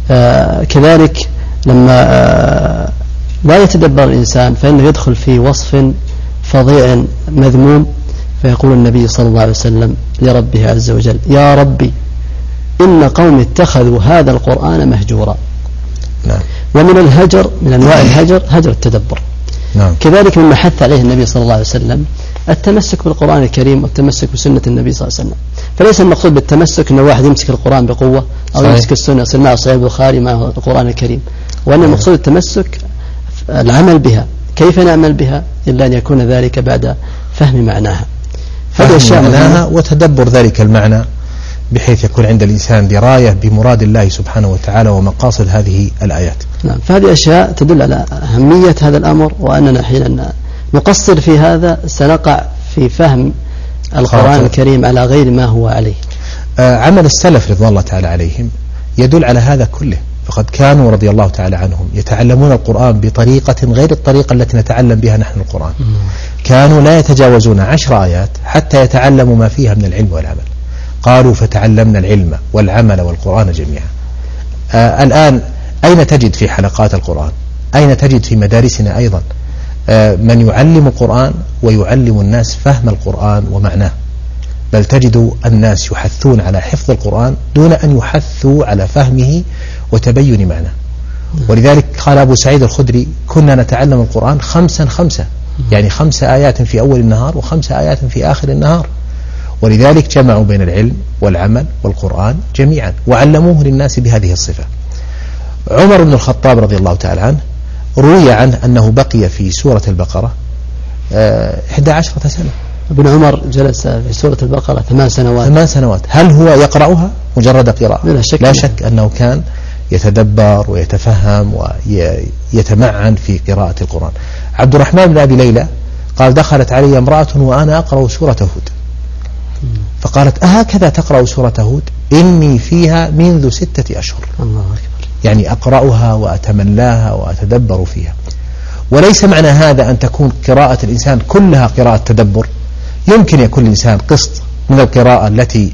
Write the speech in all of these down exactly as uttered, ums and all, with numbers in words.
آه كذلك لما آه لا يتدبر الإنسان فإنه يدخل في وصف فظيع مذموم. فيقول النبي صلى الله عليه وسلم لربه عز وجل: يا ربي إن قوم اتخذوا هذا القرآن مهجورا. نعم. ومن الهجر، من أنواع الهجر، هجر التدبر. نعم. كذلك مما حث عليه النبي صلى الله عليه وسلم التمسك بالقرآن الكريم والتمسك بسنة النبي صلى الله عليه وسلم. فليس المقصود بالتمسك أنه واحد يمسك القرآن بقوة أو صحيح. يمسك السنة يصير معه صحيح البخاري مع القرآن الكريم، وأن المقصود التمسك العمل بها. كيف نعمل بها إلا أن يكون ذلك بعد فهم معناها، فهم معناها وتدبر ذلك المعنى، بحيث يكون عند الإنسان دراية بمراد الله سبحانه وتعالى ومقاصد هذه الآيات. نعم. فهذه أشياء تدل على أهمية هذا الأمر، وأننا حين نقصر في هذا سنقع في فهم القرآن خاطر. الكريم على غير ما هو عليه. آه عمل السلف رضوان الله تعالى عليهم يدل على هذا كله، فقد كانوا رضي الله تعالى عنهم يتعلمون القرآن بطريقة غير الطريقة التي نتعلم بها نحن القرآن. مم. كانوا لا يتجاوزون عشر آيات حتى يتعلموا ما فيها من العلم والعمل. قالوا: فتعلمنا العلم والعمل والقرآن جميعا. آه الآن أين تجد في حلقات القرآن، أين تجد في مدارسنا أيضا آه من يعلم القرآن ويعلم الناس فهم القرآن ومعناه؟ بل تجد الناس يحثون على حفظ القرآن دون أن يحثوا على فهمه وتبين معناه. ولذلك قال أبو سعيد الخدري: كنا نتعلم القرآن خمسا خمسة، يعني خمس آيات في أول النهار وخمس آيات في آخر النهار. ولذلك جمعوا بين العلم والعمل والقرآن جميعا وعلموه للناس بهذه الصفة. عمر بن الخطاب رضي الله تعالى عنه روي عنه أنه بقي في سورة البقرة إحدى عشرة سنة. ابن عمر جلس في سورة البقرة ثمان سنوات. ثمان سنوات. هل هو يقرأها مجرد قراءة؟ لا شك, لا شك أنه كان يتدبر ويتفهم ويتمعن في قراءة القرآن. عبد الرحمن بن أبي ليلى قال: دخلت علي امرأة وأنا أقرأ سورة هود، فقالت: أهكذا تقرأ سورة هود؟ إني فيها منذ ستة أشهر. الله أكبر. يعني أقرأها وأتملاها وأتدبر فيها. وليس معنى هذا أن تكون قراءة الإنسان كلها قراءة تدبر. يمكن يكون الإنسان قسط من القراءة التي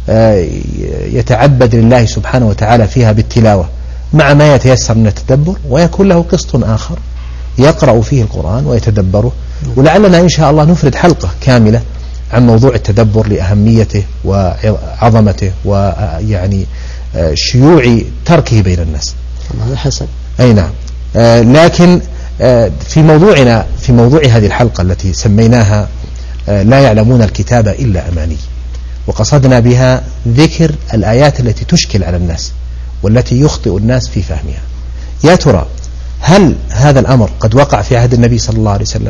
يتعبد لله سبحانه وتعالى فيها بالتلاوة مع ما يتيسر من التدبر، ويكون له قسط آخر يقرأ فيه القرآن ويتدبره. ولعلنا إن شاء الله نفرد حلقة كاملة عن موضوع التدبر لأهميته وعظمته ويعني شيوع تركه بين الناس. هذا حسن. أي نعم. آه لكن آه في موضوعنا في موضوع هذه الحلقة التي سميناها آه لا يعلمون الكتاب إلا أماني، وقصدنا بها ذكر الآيات التي تشكل على الناس والتي يخطئ الناس في فهمها. يا ترى هل هذا الأمر قد وقع في عهد النبي صلى الله عليه وسلم؟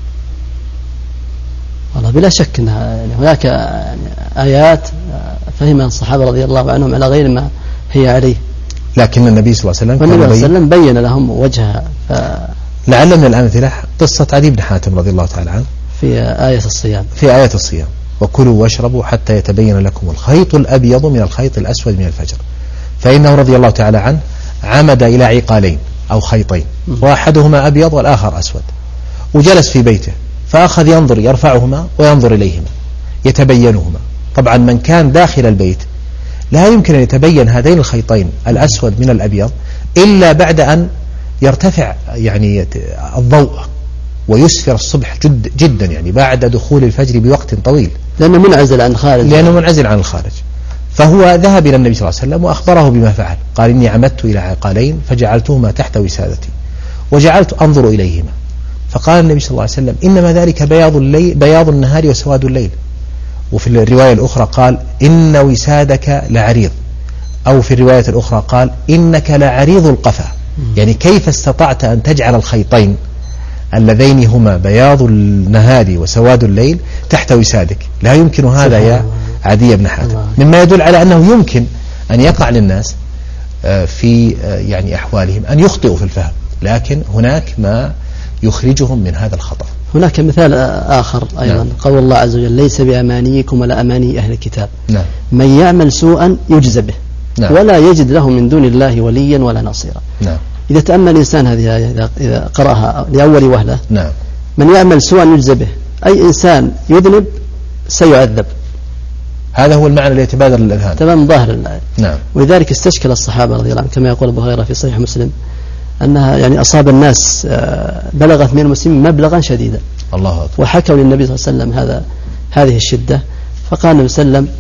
والله بلا شك أن هناك آيات فهمها الصحابة رضي الله عنهم على غير ما هي عليه، لكن النبي صلى الله عليه وسلم والنبي صلى الله عليه وسلم بين لهم وجهها. ف... لعل من الأمثلة قصة عدي بن حاتم رضي الله تعالى عنه في آية الصيام في آية الصيام: وكلوا واشربوا حتى يتبين لكم الخيط الأبيض من الخيط الأسود من الفجر. فإنه رضي الله تعالى عنه عمد إلى عقالين أو خيطين، واحدهما أبيض والآخر أسود، وجلس في بيته فأخذ ينظر يرفعهما وينظر إليهما يتبينهما. طبعا من كان داخل البيت لا يمكن أن يتبين هذين الخيطين الأسود من الأبيض إلا بعد أن يرتفع يعني الضوء ويسفر الصبح جد جدا، يعني بعد دخول الفجر بوقت طويل، لأنه منعزل عن الخارج لأنه منعزل عن الخارج. فهو ذهب إلى النبي صلى الله عليه وسلم وأخبره بما فعل. قال: إني عمدت إلى عقالين فجعلتهما تحت وسادتي وجعلت أنظر إليهما. فقال النبي صلى الله عليه وسلم: إنما ذلك بياض الليل بياض النهار وسواد الليل. وفي الرواية الأخرى قال: إن وسادك لعريض، أو في الرواية الأخرى قال: إنك لعريض القفا. يعني كيف استطعت أن تجعل الخيطين اللذين هما بياض النهار وسواد الليل تحت وسادك؟ لا يمكن هذا يا عدي بن حاتم. مما يدل على أنه يمكن أن يقع للناس في يعني أحوالهم أن يخطئوا في الفهم، لكن هناك ما يخرجهم من هذا الخطأ. هناك مثال آخر أيضا. نعم. قول الله عز وجل: ليس بأمانيكم ولا أماني أهل الكتاب. نعم. من يعمل سوءا يجزى به. نعم. ولا يجد له من دون الله وليا ولا نصيرا. نعم. إذا تأمل الإنسان هذه إذا قرأها لأول وهلة: نعم. من يعمل سوءا يجزى به، أي إنسان يذنب سيعذب، هذا هو المعنى الذي يتبادر للأذهان تمام ظاهر الآية. نعم. ولذلك استشكل الصحابة رضي الله عنهم كما يقول أبو هريرة في صحيح مسلم أنها يعني أصاب الناس بلغت من المسلمين مبلغا شديدا. الله أكبر. وحكوا للنبي صلى الله عليه وسلم هذا هذه الشدة، فقال النبي صلى الله عليه وسلم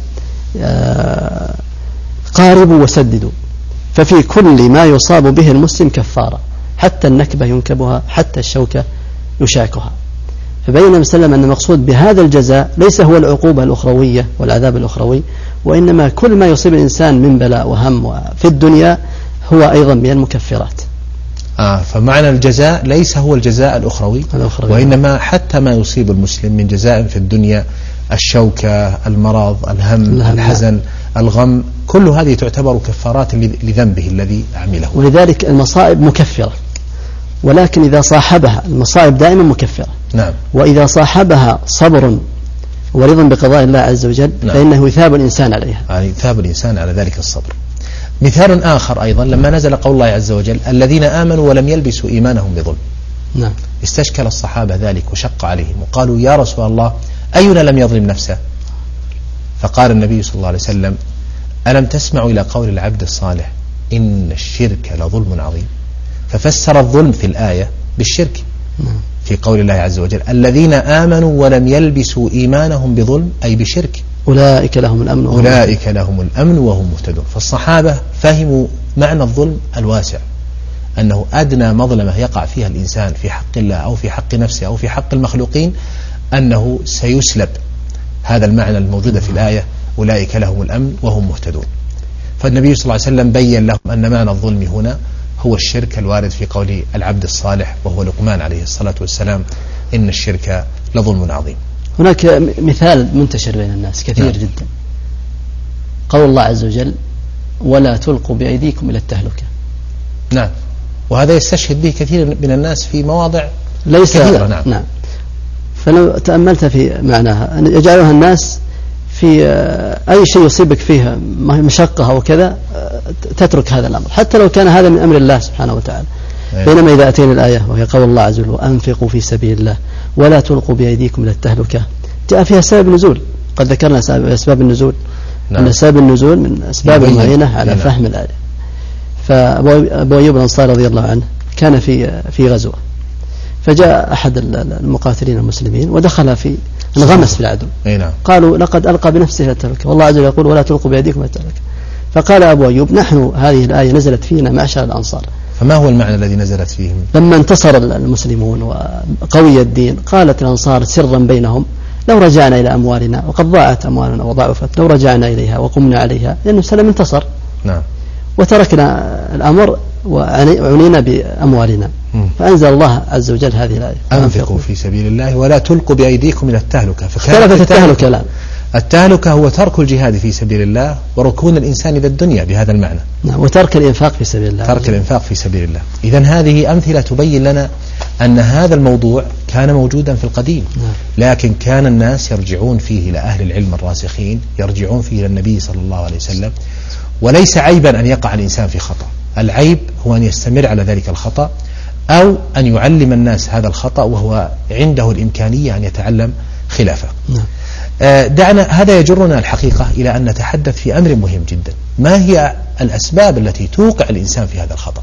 قاربوا وسددوا، ففي كل ما يصاب به المسلم كفارة، حتى النكبة ينكبها، حتى الشوكة يشاكها. فبين النبي صلى الله عليه وسلم أن المقصود بهذا الجزاء ليس هو العقوبة الأخروية والعذاب الأخروي، وإنما كل ما يصيب الإنسان من بلاء وهم في الدنيا هو أيضا من المكفرات. آه فمعنى الجزاء ليس هو الجزاء الأخروي, الأخروي وإنما حتى ما يصيب المسلم من جزاء في الدنيا، الشوكة، المرض، الهم، الهم الحزن، الغم، كل هذه تعتبر كفارات لذنبه الذي عمله. ولذلك المصائب مكفرة، ولكن إذا صاحبها المصائب دائما مكفرة. نعم. وإذا صاحبها صبر ورضا بقضاء الله عز وجل نعم. فإنه يثاب الإنسان عليها، يعني يثاب الإنسان على ذلك الصبر. مثال آخر أيضا لما نزل قول الله عز وجل الذين آمنوا ولم يلبسوا إيمانهم بظلم. نعم. استشكل الصحابة ذلك وشق عليهم وقالوا يا رسول الله أينا لم يظلم نفسه؟ فقال النبي صلى الله عليه وسلم ألم تسمعوا إلى قول العبد الصالح إن الشرك لظلم عظيم؟ ففسر الظلم في الآية بالشرك في قول الله عز وجل الذين آمنوا ولم يلبسوا إيمانهم بظلم، أي بشرك، أولئك لهم الأمن وهم أولئك لهم الأمن وهم مهتدون. فالصحابة فهموا معنى الظلم الواسع، أنه أدنى مظلمة يقع فيها الإنسان في حق الله أو في حق نفسه أو في حق المخلوقين أنه سيسلب هذا المعنى الموجود في الآية أولئك لهم الأمن وهم مهتدون. فالنبي صلى الله عليه وسلم بين لهم أن معنى الظلم هنا هو الشرك الوارد في قول العبد الصالح وهو لقمان عليه الصلاة والسلام إن الشرك لظلم عظيم. هناك مثال منتشر بين الناس كثير نعم. جدا، قول الله عز وجل ولا تلقوا بأيديكم إلى التهلكة. نعم. وهذا يستشهد به كثير من الناس في مواضع ليس كثيرة. نعم. نعم. فلو تأملت في معناها أن يجعلها الناس في أي شيء يصيبك فيها مشقة أو كذا تترك هذا الأمر حتى لو كان هذا من أمر الله سبحانه وتعالى. بينما إذا أتينا الآية وهي قول الله عز وجل وأنفقوا في سبيل الله ولا تلقوا بأيديكم إلى التهلكة، جاء فيها سبب نزول، قد ذكرنا أسباب النزول. نعم. أن سبب النزول من أسباب المعينة على نعم. فهم الآية. فأبو أيوب الأنصاري رضي الله عنه كان في في غزوة، فجاء أحد المقاتلين المسلمين ودخل في انغمس في العدو. نعم. قالوا لقد ألقى بنفسه إلى التهلكة والله عز وجل يقول ولا تلقوا بأيديكم إلى التهلكة. فقال أبو أيوب نحن هذه الآية نزلت فينا معشر الأنصار. فما هو المعنى الذي نزلت فيهم؟ لما انتصر المسلمون وقوي الدين قالت الأنصار سرا بينهم لو رجعنا إلى أموالنا وقد ضاعت أموالنا وضعفت لو رجعنا إليها وقمنا عليها لأنه سلم انتصر. نعم. وتركنا الأمر وعنينا بأموالنا. م. فأنزل الله عز وجل هذه الآية أنفقوا في سبيل الله ولا تلقوا بأيديكم إلى التهلكة. اختلفت التهلكة الآن. التهلكة هو ترك الجهاد في سبيل الله وركون الإنسان إلى الدنيا بهذا المعنى. نعم. وترك الإنفاق في سبيل الله. ترك الإنفاق في سبيل الله. إذن هذه أمثلة تبين لنا أن هذا الموضوع كان موجودا في القديم. نعم. لكن كان الناس يرجعون فيه إلى أهل العلم الراسخين، يرجعون فيه إلى النبي صلى الله عليه وسلم. وليس عيبا أن يقع الإنسان في خطأ، العيب هو أن يستمر على ذلك الخطأ أو أن يعلم الناس هذا الخطأ وهو عنده الإمكانية أن يتعلم خلافه. نعم. دعنا هذا يجرنا الحقيقة إلى أن نتحدث في أمر مهم جدا، ما هي الأسباب التي توقع الإنسان في هذا الخطأ؟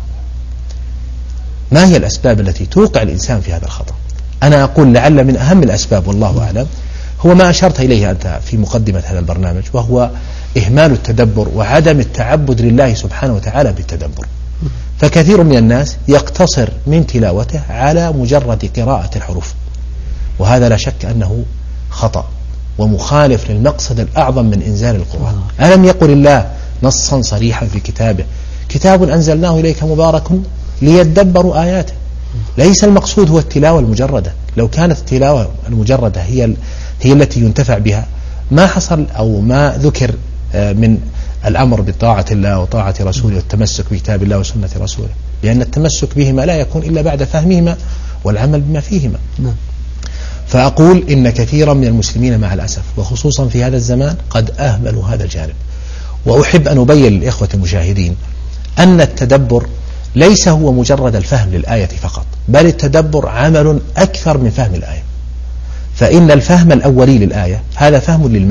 ما هي الأسباب التي توقع الإنسان في هذا الخطأ؟ أنا أقول لعل من أهم الأسباب والله أعلم هو ما أشرت إليه أنت في مقدمة هذا البرنامج، وهو إهمال التدبر وعدم التعبد لله سبحانه وتعالى بالتدبر. فكثير من الناس يقتصر من تلاوته على مجرد قراءة الحروف، وهذا لا شك أنه خطأ ومخالف للمقصد الأعظم من إنزال القرآن. ألم يقل الله نصا صريحا في كتابه كتاب أنزلناه إليك مبارك ليدبروا آياته؟ ليس المقصود هو التلاوة المجردة. لو كانت التلاوة المجردة هي هي التي ينتفع بها ما حصل أو ما ذكر من الأمر بطاعة الله وطاعة رسوله والتمسك بكتاب الله وسنة رسوله، لأن التمسك بهما لا يكون إلا بعد فهمهما والعمل بما فيهما. نعم. فأقول إن كثيرا من المسلمين مع الأسف وخصوصا في هذا الزمان قد أهملوا هذا الجانب. وأحب أن أبين للإخوة المشاهدين أن التدبر ليس هو مجرد الفهم للآية فقط، بل التدبر عمل أكثر من فهم الآية. فإن الفهم الأولي للآية هذا فهم للمعنى،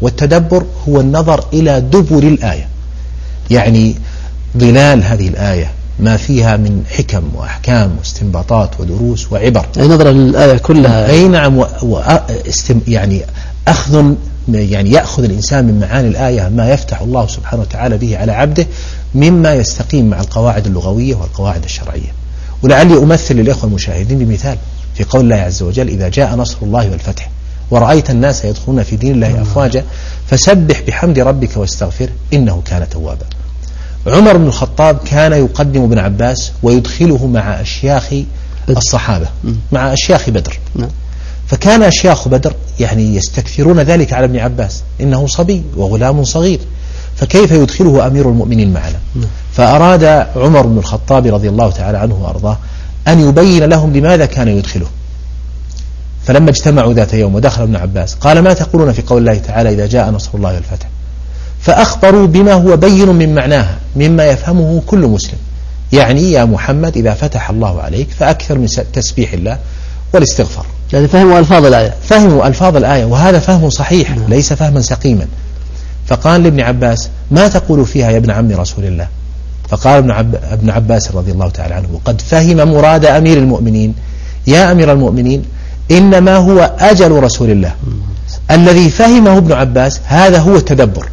والتدبر هو النظر إلى دبر الآية، يعني ظلال هذه الآية ما فيها من حكم وأحكام واستنباطات ودروس وعبر، أي نظرة للآية كلها. أي نعم. و... و... استم... يعني أخذ يعني يأخذ الإنسان من معاني الآية ما يفتح الله سبحانه وتعالى به على عبده مما يستقيم مع القواعد اللغوية والقواعد الشرعية. ولعلي أمثل للإخوة المشاهدين بمثال في قول الله عز وجل: إذا جاء نصر الله والفتح ورأيت الناس يدخلون في دين الله أفواجا فسبح بحمد ربك واستغفره إنه كان توابا. عمر بن الخطاب كان يقدم ابن عباس ويدخله مع أشياخ الصحابة، مع أشياخ بدر، فكان أشياخ بدر يعني يستكثرون ذلك على ابن عباس، إنه صبي وغلام صغير، فكيف يدخله أمير المؤمنين معنا؟ فأراد عمر بن الخطاب رضي الله تعالى عنه وأرضاه أن يبين لهم لماذا كان يدخله. فلما اجتمعوا ذات يوم ودخل ابن عباس قال: ما تقولون في قول الله تعالى إذا جاء نصر الله والفتح؟ فأخبروا بما هو بين من معناها مما يفهمه كل مسلم، يعني يا محمد إذا فتح الله عليك فأكثر من تسبيح الله والاستغفار. يعني فهموا ألفاظ الآية، فهموا ألفاظ الآية، وهذا فهم صحيح نعم. ليس فهما سقيما. فقال لابن عباس: ما تقول فيها يا ابن عم رسول الله؟ فقال ابن, عب... ابن عباس رضي الله تعالى عنه: قد فهم مراد أمير المؤمنين يا أمير المؤمنين إنما هو أجل رسول الله. الذي فهمه ابن عباس هذا هو التدبر.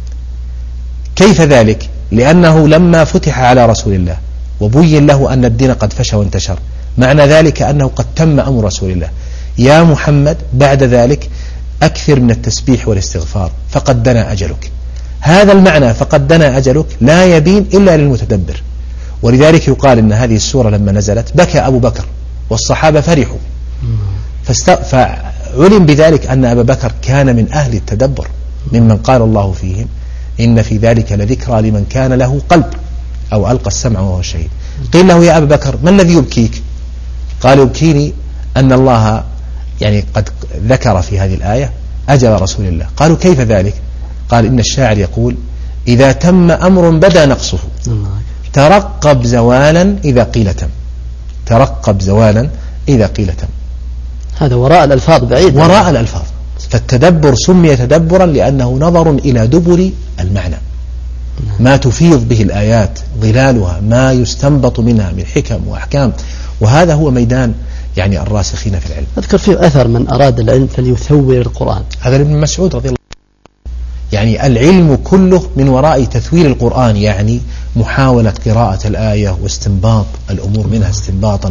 كيف ذلك؟ لأنه لما فتح على رسول الله وبين له أن الدين قد فشى وانتشر، معنى ذلك أنه قد تم أمر رسول الله: يا محمد بعد ذلك أكثر من التسبيح والاستغفار فقد دنا أجلك. هذا المعنى فقد دنا أجلك لا يبين إلا للمتدبر. ولذلك يقال إن هذه السورة لما نزلت بكى أبو بكر والصحابة فرحوا، فاست... فعلم بذلك أن أبا بكر كان من أهل التدبر، ممن قال الله فيهم: إن في ذلك لذكرى لمن كان له قلب أو ألقى السمع وهو شهيد. قيل له: يا أبا بكر ما الذي يبكيك؟ قال: يبكيني أن الله يعني قد ذكر في هذه الآية أجل رسول الله. قالوا: كيف ذلك؟ قال: إن الشاعر يقول: إذا تم أمر بدا نقصه ترقب زوالا إذا قيل تم. ترقب زوالا إذا قيل تم. هذا وراء الألفاظ بعيد، وراء الألفاظ. فالتدبر سمي تدبرا لأنه نظر إلى دبر المعنى، ما تفيض به الآيات ظلالها، ما يستنبط منها من حكم وأحكام. وهذا هو ميدان يعني الراسخين في العلم. أذكر فيه أثر: من أراد العلم فليثور القرآن. هذا ابن مسعود رضي الله عنه. يعني العلم كله من وراء تثوير القرآن، يعني محاولة قراءة الآية واستنباط الأمور منها استنباطا،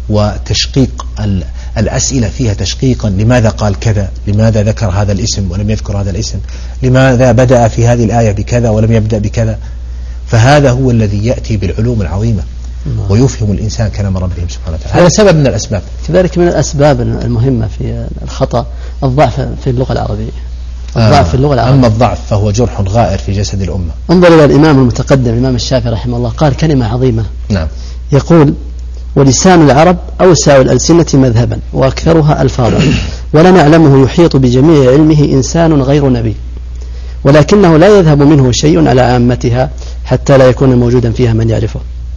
وتشقيق الأسئلة فيها تشقيقا. لماذا قال كذا؟ لماذا ذكر هذا الاسم ولم يذكر هذا الاسم؟ لماذا بدأ في هذه الآية بكذا ولم يبدأ بكذا؟ فهذا هو الذي يأتي بالعلوم العظيمة ويفهم الإنسان كلام ربهم سبحانه وتعالى. هذا سبب من الأسباب. كذلك من الأسباب المهمة في الخطأ الضعف في اللغة العربية. الضعف في اللغة العربية. أما الضعف فهو جرح غائر في جسد الأمة. انظر إلى الإمام المتقدم الإمام الشافعي رحمه الله، قال كلمة عظيمة. نعم. يقول: ولسان العرب أوسع الألسنة مذهبا وأكثرها ألفاظا، ولا نعلمه يحيط بجميع علمه إنسان غير نبي، ولكنه لا يذهب منه شيء على عامتها حتى لا يكون موجودا فيها من يعرفه.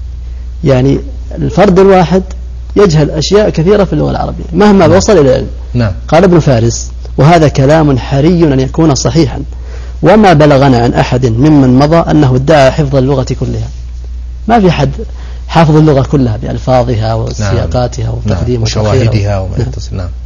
يعني الفرد الواحد يجهل أشياء كثيرة في اللغة العربية مهما نعم. وصل إلى العلم. نعم. قال ابن فارس: وهذا كلام حري أن يكون صحيحا، وما بلغنا عن أحد ممن مضى أنه ادعى حفظ اللغة كلها. ما في حد حافظ اللغة كلها بألفاظها وسياقاتها وتقديم وشواهدها وما يتصل. نعم.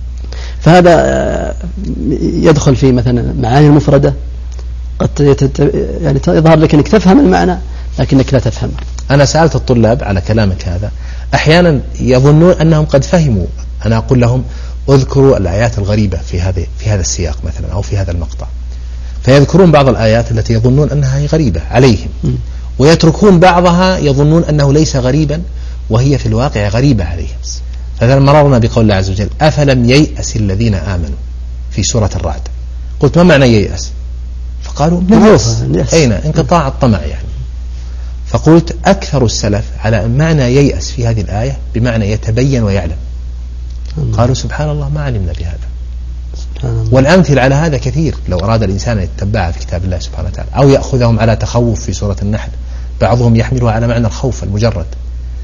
فهذا يدخل في مثلا معاني المفردة، قد يتت... يعني يظهر لك أنك تفهم المعنى لكنك لا تفهمه. أنا سألت الطلاب على كلامك هذا، أحيانا يظنون أنهم قد فهموا. أنا أقول لهم: اذكروا الآيات الغريبة في هذا في هذا السياق مثلا أو في هذا المقطع، فيذكرون بعض الآيات التي يظنون أنها غريبة عليهم، ويتركون بعضها يظنون أنه ليس غريبا وهي في الواقع غريبة عليهم. فإذا مررنا بقول الله عز وجل: أفلم ييأس الذين آمنوا في سورة الرعد. قلت: ما معنى ييأس؟ فقالوا: ييأس أين؟ انقطاع الطمع يعني. فقلت: أكثر السلف على معنى ييأس في هذه الآية بمعنى يتبين ويعلم. قالوا: سبحان الله ما علمنا بهذا. والأمثل على هذا كثير لو أراد الإنسان أن يتبعها في كتاب الله سبحانه وتعالى، أو يأخذهم على تخوف في سورة النحل. بعضهم يحملها على معنى الخوف المجرد،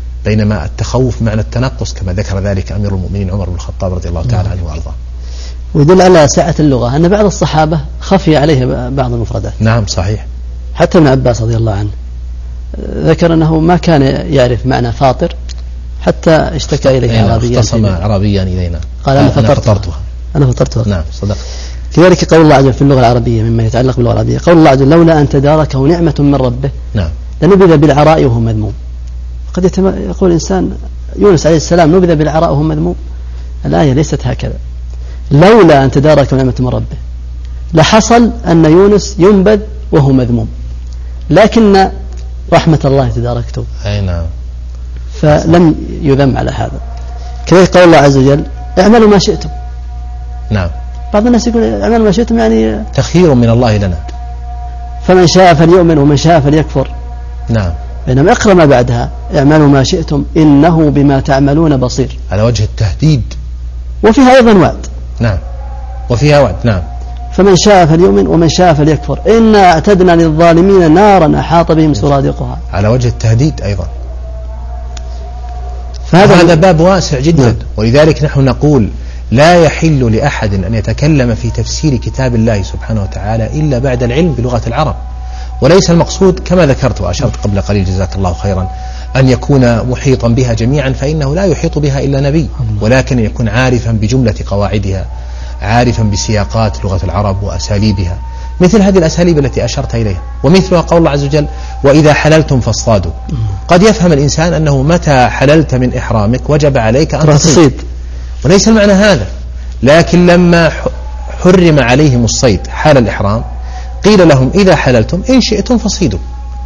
بينما التخوف معنى التنقص كما ذكر ذلك أمير المؤمنين عمر بن الخطاب رضي الله تعالى عنه وأرضاه. ويدل على سعة اللغة أن بعض الصحابة خفي عليه بعض المفردات. نعم صحيح. حتى ابن عباس رضي الله عنه ذكر أنه ما كان يعرف معنى فاطر حتى اشتكى إليه أعرابيا، اختصم أعرابيا إلينا قال أنا فطرتها أنا فطرتها. نعم صدق. كذلك قول الله عز وجل في اللغة العربية مما يتعلق باللغة العربية، قول الله عز وجل لولا أن تداركه نعمة من ربه نعم لنبذ بالعراء وهو مذموم. قد يتم... يقول الإنسان يونس عليه السلام نبذ بالعراء وهو مذموم. الآية ليست هكذا. لولا أن تداركه نعمة من ربه لحصل أن يونس ينبذ وهو مذموم، لكن رحمة الله تداركته. أي نعم. فلم يذم على هذا. كذلك قول الله عز وجل اعملوا ما شئتم. نعم. بعض الناس يقول اعملوا ما شئتم يعني تخيير من الله لنا، فمن شاء فليؤمن ومن شاء فليكفر. نعم. بينما اقرأ ما بعدها اعملوا ما شئتم إنه بما تعملون بصير، على وجه التهديد، وفيها أيضا وعد. نعم وفيها وعد. نعم. فمن شاء فليؤمن ومن شاء فليكفر إنا أعتدنا للظالمين نارا أحاط بهم سرادقها، على وجه التهديد أيضا. فهذا باب واسع جدا. نعم. ولذلك نحن نقول لا يحل لأحد أن يتكلم في تفسير كتاب الله سبحانه وتعالى إلا بعد العلم بلغة العرب، وليس المقصود كما ذكرت وأشرت قبل قليل جزاك الله خيرا أن يكون محيطا بها جميعا، فإنه لا يحيط بها إلا نبي، ولكن يكون عارفا بجملة قواعدها، عارفا بسياقات لغة العرب وأساليبها، مثل هذه الأساليب التي أشرت إليها، ومثلها قول الله عز وجل وإذا حللتم فاصطادوا. قد يفهم الإنسان أنه متى حللت من إحرامك وجب عليك أن تصيد، وليس المعنى هذا، لكن لما حرم عليهم الصيد حال الإحرام قيل لهم إذا حللتم إن شئتم فصيدوا.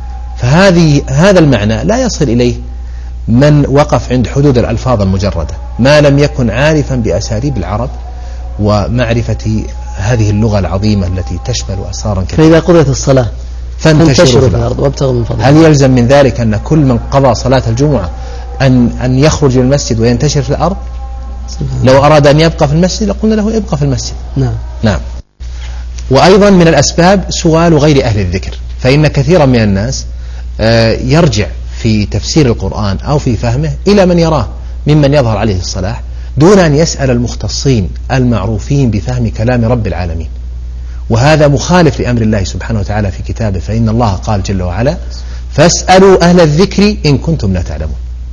فهذه هذا المعنى لا يصل إليه من وقف عند حدود الألفاظ المجردة، ما لم يكن عارفا بأساليب العرب ومعرفة هذه اللغة العظيمة التي تشمل أسرارا كثيرة. فإذا قضيت الصلاة فانتشروا في الأرض وابتغوا من فضله. هل يلزم من ذلك أن كل من قضى صلاة الجمعة أن أن يخرج من المسجد وينتشر في الأرض؟ لو أراد أن يبقى في المسجد لقلنا له ابقى في المسجد. نعم. نعم. وأيضا من الأسباب سؤال غير أهل الذكر، فإن كثيرا من الناس يرجع في تفسير القرآن أو في فهمه إلى من يراه ممن يظهر عليه الصلاح دون أن يسأل المختصين المعروفين بفهم كلام رب العالمين، وهذا مخالف لأمر الله سبحانه وتعالى في كتابه، فإن الله قال جل وعلا فاسألوا أهل الذكر إن كنتم لا تعلمون.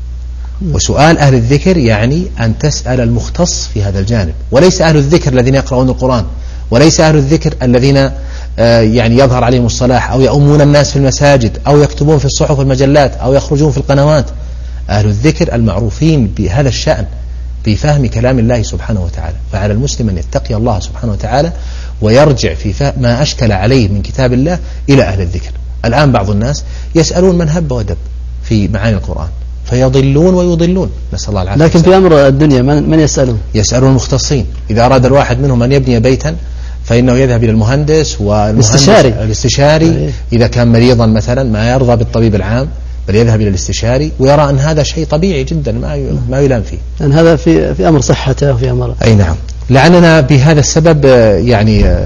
وسؤال أهل الذكر يعني أن تسأل المختص في هذا الجانب، وليس أهل الذكر الذين يقرؤون القرآن، وليس أهل الذكر الذين يعني يظهر عليهم الصلاح أو يؤمون الناس في المساجد أو يكتبون في الصحف والمجلات أو يخرجون في القنوات. أهل الذكر المعروفين بهذا الشأن بفهم كلام الله سبحانه وتعالى. فعلى المسلم أن يتقي الله سبحانه وتعالى ويرجع في فهم ما أشكل عليه من كتاب الله إلى أهل الذكر. الآن بعض الناس يسألون من هب ودب في معاني القرآن فيضلون ويضلون، نسأل الله العافية. لكن في أمر الدنيا من يسألون؟ يسألون المختصين. إذا أراد الواحد منهم أن يبني بيتا فإنه يذهب إلى المهندس والاستشاري الاستشاري إذا كان مريضا مثلا ما يرضى بالطبيب العام بل يذهب إلى الاستشاري ويرى أن هذا شيء طبيعي جدا ما ما يلام فيه، أن هذا في في أمر صحته وفي أمر. أي نعم. لعلنا بهذا السبب يعني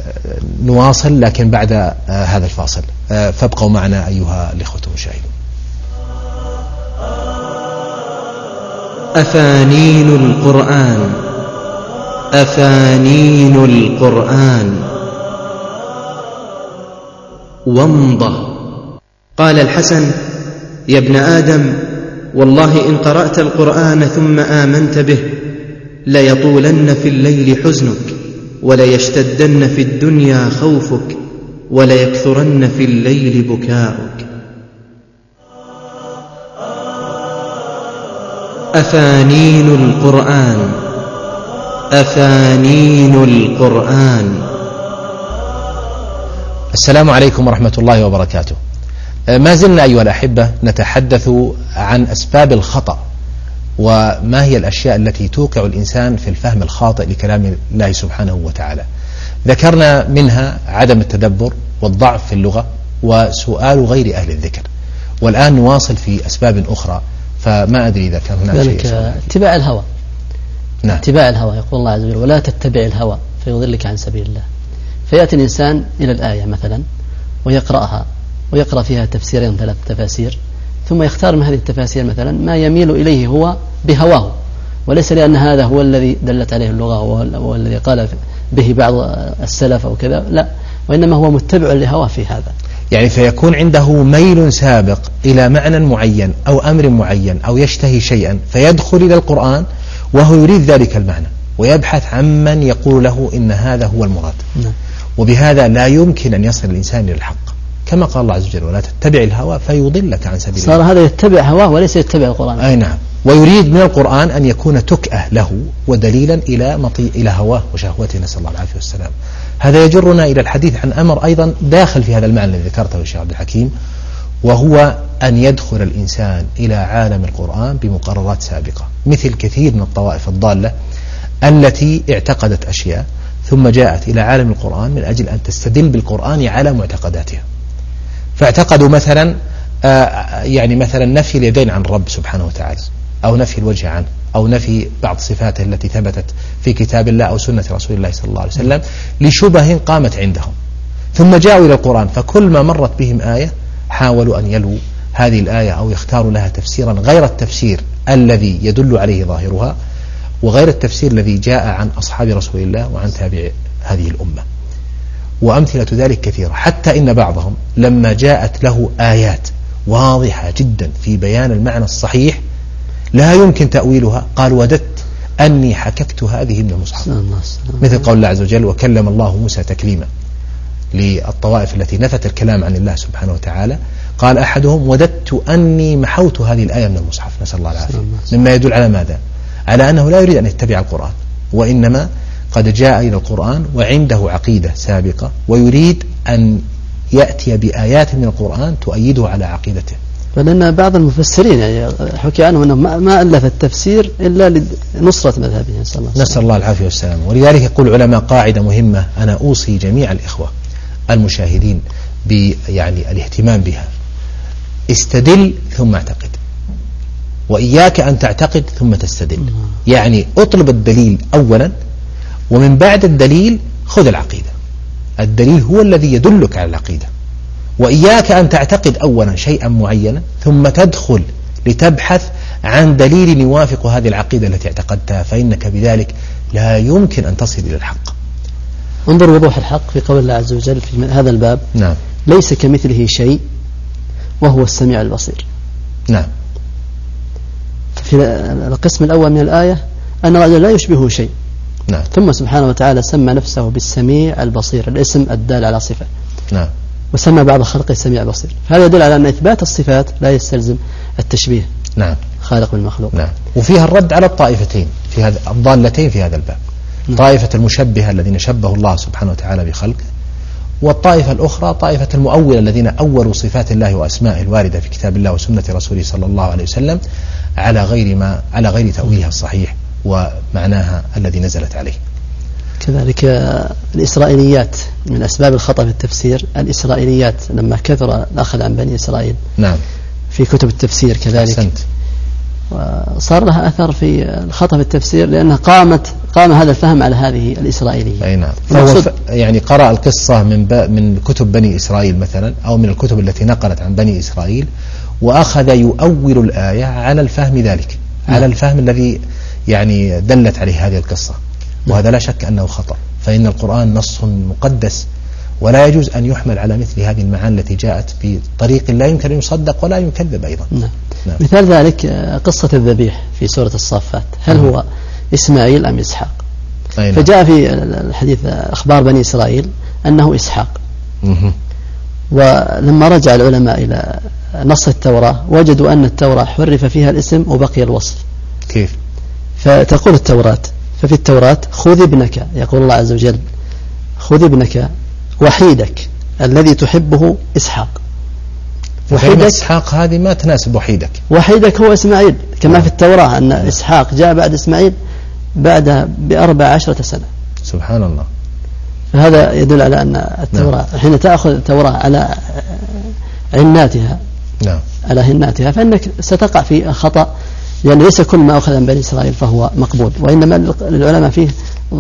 نواصل لكن بعد هذا الفاصل، فابقوا معنا أيها الإخوة المشاهدون. أفانين القرآن أفانين القرآن ومضة. قال الحسن يا ابن آدم والله إن قرأت القرآن ثم آمنت به ليطولن في الليل حزنك وليشتدن في الدنيا خوفك وليكثرن في الليل بكاؤك. أفانين القرآن أفانين القرآن. السلام عليكم ورحمة الله وبركاته. ما زلنا أيها الأحبة نتحدث عن أسباب الخطأ وما هي الأشياء التي توقع الإنسان في الفهم الخاطئ لكلام الله سبحانه وتعالى. ذكرنا منها عدم التدبر والضعف في اللغة وسؤال غير أهل الذكر، والآن نواصل في أسباب أخرى، فما أدري إذا كان هناك شيء. اتباع الهوى. نعم. اتباع الهوى. يقول الله عز وجل ولا تتبع الهوى فيضلك عن سبيل الله. فيأتي الإنسان إلى الآية مثلا ويقرأها ويقرأ فيها تفسيرين ثلاث تفاسير ثم يختار من هذه التفاسير مثلا ما يميل إليه هو بهواه وليس لأن هذا هو الذي دلت عليه اللغة هو الذي قال به بعض السلف أو كذا، لا، وإنما هو متبع لهواه في هذا. يعني فيكون عنده ميل سابق إلى معنى معين أو أمر معين أو يشتهي شيئا فيدخل إلى القرآن وهو يريد ذلك المعنى ويبحث عمن يقول له إن هذا هو المراد. نعم. وبهذا لا يمكن أن يصل الإنسان إلى الحق، كما قال الله عز وجل ولا تتبع الهوى فيضلك عن سبيل الله. صار هذا يتبع هواه وليس يتبع القرآن. أي نعم. ويريد من القرآن أن يكون تكأة له ودليلا إلى مطي إلى هواه وشهوته، نسأل الله العافية والسلام. هذا يجرنا إلى الحديث عن أمر أيضا داخل في هذا المعنى الذي ذكرته الشيخ عبد الحكيم، وهو أن يدخل الإنسان إلى عالم القرآن بمقررات سابقة، مثل كثير من الطوائف الضالة التي اعتقدت أشياء ثم جاءت إلى عالم القرآن من أجل أن تستدل بالقرآن على معتقداتها. فاعتقدوا مثلا آه يعني مثلا نفي اليدين عن الرب سبحانه وتعالى، أو نفي الوجه عنه، أو نفي بعض صفاته التي ثبتت في كتاب الله أو سنة رسول الله صلى الله عليه وسلم لشبه قامت عندهم، ثم جاءوا إلى القرآن فكل ما مرت بهم آية حاولوا أن يلووا هذه الآية أو يختاروا لها تفسيرا غير التفسير الذي يدل عليه ظاهرها وغير التفسير الذي جاء عن أصحاب رسول الله وعن تابع هذه الأمة. وأمثلة ذلك كثيرة، حتى إن بعضهم لما جاءت له آيات واضحة جدا في بيان المعنى الصحيح لا يمكن تأويلها قال وددت أني حككت هذه من المصحف، مثل قول الله عز وجل وكلم الله موسى تكليما. للطوائف التي نفت الكلام عن الله سبحانه وتعالى قال أحدهم وددت أني محوت هذه الآية من المصحف، نسأل الله العافية، مما يدل على ماذا؟ على أنه لا يريد أن يتبع القرآن، وإنما قد جاء إلى القرآن وعنده عقيدة سابقة ويريد أن يأتي بآيات من القرآن تؤيده على عقيدته. فلأن بعض المفسرين يعني حكي عنه أنه ما ألف التفسير إلا لنصرة مذهبه، نسأل الله, نسأل الله العافية والسلام. ولذلك يقول العلماء قاعدة مهمة أنا أوصي جميع الإخوة المشاهدين يعني الاهتمام بها: استدل ثم اعتقد، وإياك أن تعتقد ثم تستدل. يعني اطلب الدليل أولا، ومن بعد الدليل خذ العقيدة. الدليل هو الذي يدلك على العقيدة، وإياك أن تعتقد أولا شيئا معينا ثم تدخل لتبحث عن دليل يوافق هذه العقيدة التي اعتقدتها، فإنك بذلك لا يمكن أن تصل إلى الحق. انظر وضوح الحق في قول الله عز وجل في هذا الباب: نعم. ليس كمثله شيء وهو السميع البصير. نعم. في القسم الأول من الآية أن الله لا يشبهه شيء. نعم. ثم سبحانه وتعالى سمى نفسه بالسميع البصير، الاسم الدال على صفة. نعم. وسمى بعض خلقه السميع البصير. هذا يدل على أن إثبات الصفات لا يستلزم التشبيه. نعم. خالق بالمخلوق. نعم. وفيها الرد على الطائفتين في هذا الضالتين في هذا الباب. نعم. طائفة المشبهة الذين شبهوا الله سبحانه وتعالى بخلقه، والطائفة الأخرى طائفة المؤولة الذين أولوا صفات الله وأسمائه الواردة في كتاب الله وسنة رسوله صلى الله عليه وسلم على غير ما على غير تأويلها الصحيح ومعناها الذي نزلت عليه. كذلك الإسرائيليات من أسباب الخطأ في التفسير، الإسرائيليات لما كثر الأخذ عن بني إسرائيل نعم في كتب التفسير كذلك أحسنت. وصار لها أثر في الخطأ في التفسير لأنها قامت قام هذا الفهم على هذه الإسرائيلية. أي نعم. فهو يعني قرأ القصة من من كتب بني إسرائيل مثلا أو من الكتب التي نقلت عن بني إسرائيل، وأخذ يؤول الآية على الفهم ذلك، على الفهم الذي يعني دلت عليه هذه القصة، وهذا لا شك أنه خطأ، فإن القرآن نص مقدس ولا يجوز أن يحمل على مثل هذه المعاني التي جاءت بطريق لا يمكن أن يصدق ولا يكذب أيضا. نعم. نعم. مثال ذلك قصة الذبيح في سورة الصافات، هل هو إسماعيل أم إسحاق؟ نعم. فجاء في الحديث أخبار بني إسرائيل أنه إسحاق. مه. ولما رجع العلماء إلى نص التوراة وجدوا أن التوراة حرف فيها الاسم وبقي الوصف. كيف؟ فتقول التوراة ففي التوراة خذ ابنك، يقول الله عز وجل خذ ابنك وحيدك الذي تحبه إسحاق. وحيدك إسحاق هذه ما تناسب وحيدك، وحيدك هو إسماعيل كما في التوراة أن إسحاق جاء بعد إسماعيل بعد بأربع عشرة سنة. سبحان الله. فهذا يدل على أن التوراة نعم. حين تأخذ التوراة على عناتها نعم. على هناتها فإنك ستقع في خطأ، لأن ليس كل ما أخذ من بني إسرائيل فهو مقبول، وإنما للعلماء فيه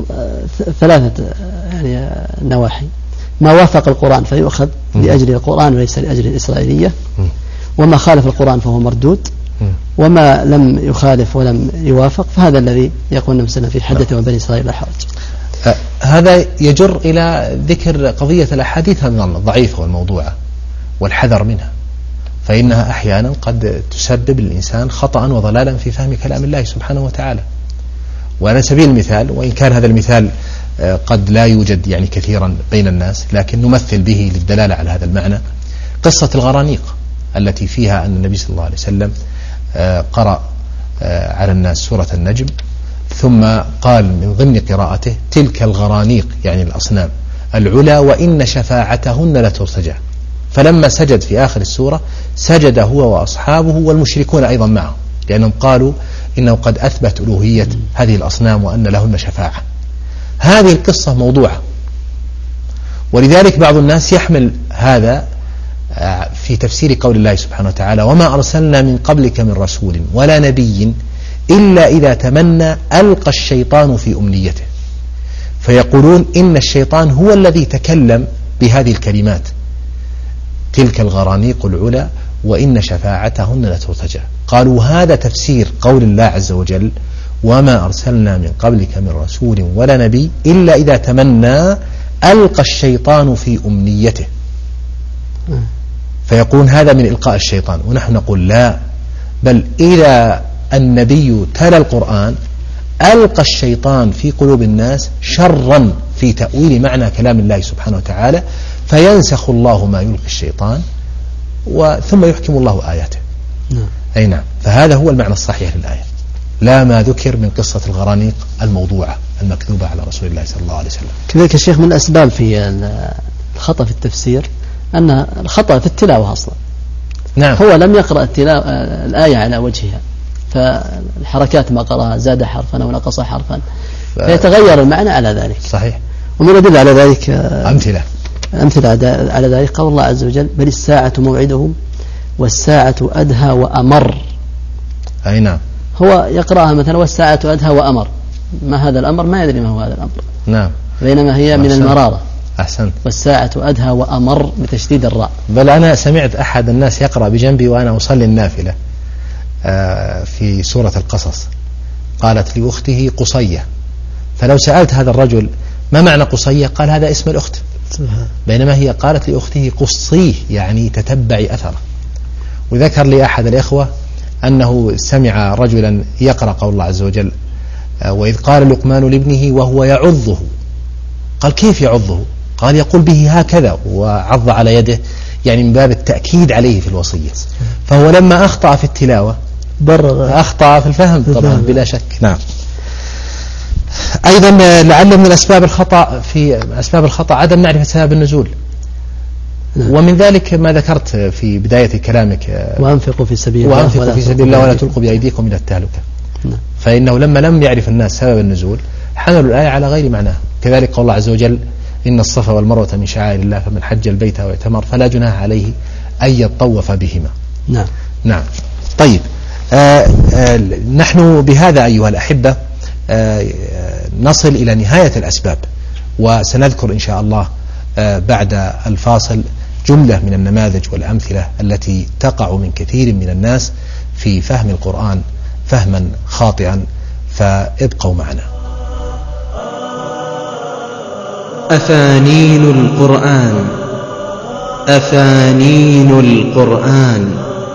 ثلاثة يعني نواحي: ما وافق القرآن فيؤخذ لأجل القرآن وليس لأجل الإسرائيلية، وما خالف القرآن فهو مردود، وما لم يخالف ولم يوافق فهذا الذي يقول النبي صلى الله عليه وسلم في حدث وبني إسرائيل لا حرج. هذا يجر إلى ذكر قضية الأحاديث الضعيفة والموضوعة والحذر منها، فإنها أحيانا قد تسبب للإنسان خطأ وضلالا في فهم كلام الله سبحانه وتعالى. وعلى سبيل المثال، وإن كان هذا المثال قد لا يوجد يعني كثيرا بين الناس، لكن نمثل به للدلالة على هذا المعنى، قصة الغرانيق التي فيها أن النبي صلى الله عليه وسلم قرأ على الناس سورة النجم، ثم قال من ضمن قراءته: تلك الغرانيق يعني الأصنام العلا وإن شفاعتهن لترتجى. فلما سجد في آخر السورة سجد هو وأصحابه والمشركون أيضا معه، لأنهم قالوا إنه قد أثبت ألوهية هذه الأصنام وأن لهن شفاعة. هذه القصة موضوعة، ولذلك بعض الناس يحمل هذا في تفسير قول الله سبحانه وتعالى: وما أرسلنا من قبلك من رسول ولا نبي إلا إذا تمنى ألقى الشيطان في أمنيته. فيقولون إن الشيطان هو الذي تكلم بهذه الكلمات: تلك الغرانيق العلا وإن شفاعتهن لترتجى. قالوا هذا تفسير قول الله عز وجل: وما أرسلنا من قبلك من رسول ولا نبي إلا إذا تمنى ألقى الشيطان في أمنيته. فيقول هذا من إلقاء الشيطان، ونحن نقول لا، بل إذا النبي تلا القرآن ألقى الشيطان في قلوب الناس شرا في تأويل معنى كلام الله سبحانه وتعالى، فينسخ الله ما يلقي الشيطان ثم يحكم الله آياته. أي نعم، فهذا هو المعنى الصحيح للآية، لا ما ذكر من قصة الغرانيق الموضوعة المكذوبة على رسول الله صلى الله عليه وسلم. كذلك الشيخ من الأسباب في الخطأ في التفسير أن الخطأ في التلاوة أصلا. نعم. هو لم يقرأ التلاوة الآية على وجهها، فالحركات ما قرأها زاد حرفا أو نقص حرفا، ف... فيتغير المعنى على ذلك. صحيح. ومن يدل على ذلك أمثلة أمثلة على ذلك قول الله عز وجل: بل الساعة موعدهم والساعة أدهى وأمر. أي نعم. هو يقرأها مثلا والساعة أدهى وأمر، ما هذا الأمر؟ ما يدري ما هو هذا الأمر. نعم. بينما هي من المرارة. أحسنت. والساعة أدهى وأمر بتشديد الراء. بل أنا سمعت أحد الناس يقرأ بجنبي وأنا أصلي النافلة في سورة القصص، قالت لأخته قصية، فلو سألت هذا الرجل ما معنى قصية قال هذا اسم الأخت، بينما هي قالت لأخته قصيه يعني تتبعي أثره. وذكر لي أحد الإخوة أنه سمع رجلا يقرأ قول الله عز وجل: وإذ قال لقمان لابنه وهو يعظه. قال كيف يعظه؟ قال يقول به هكذا، وعض على يده، يعني من باب التأكيد عليه في الوصية. فهو لما أخطأ في التلاوة أخطأ في الفهم طبعا بلا شك. نعم. أيضا لعل من الأسباب الخطأ في أسباب الخطأ عدم معرفة سبب النزول. نعم. ومن ذلك ما ذكرت في بداية كلامك: وأنفقوا في سبيل الله وأنفقوا في سبيل الله ولا تلقوا بأيديكم إلى التهلكة. نعم. فإنه لما لم يعرف الناس سبب النزول حملوا الآية على غير معناها. كذلك قول الله عز وجل: إن الصفا والمروة من شعائر الله فمن حج البيت واعتمر فلا جناح عليه أن يطوف بهما. نعم. نعم. طيب، آآ آآ نحن بهذا أيها الأحبة نصل إلى نهاية الأسباب، وسنذكر إن شاء الله بعد الفاصل جملة من النماذج والأمثلة التي تقع من كثير من الناس في فهم القرآن فهما خاطئا، فابقوا معنا. أفانين القرآن، أفانين القرآن.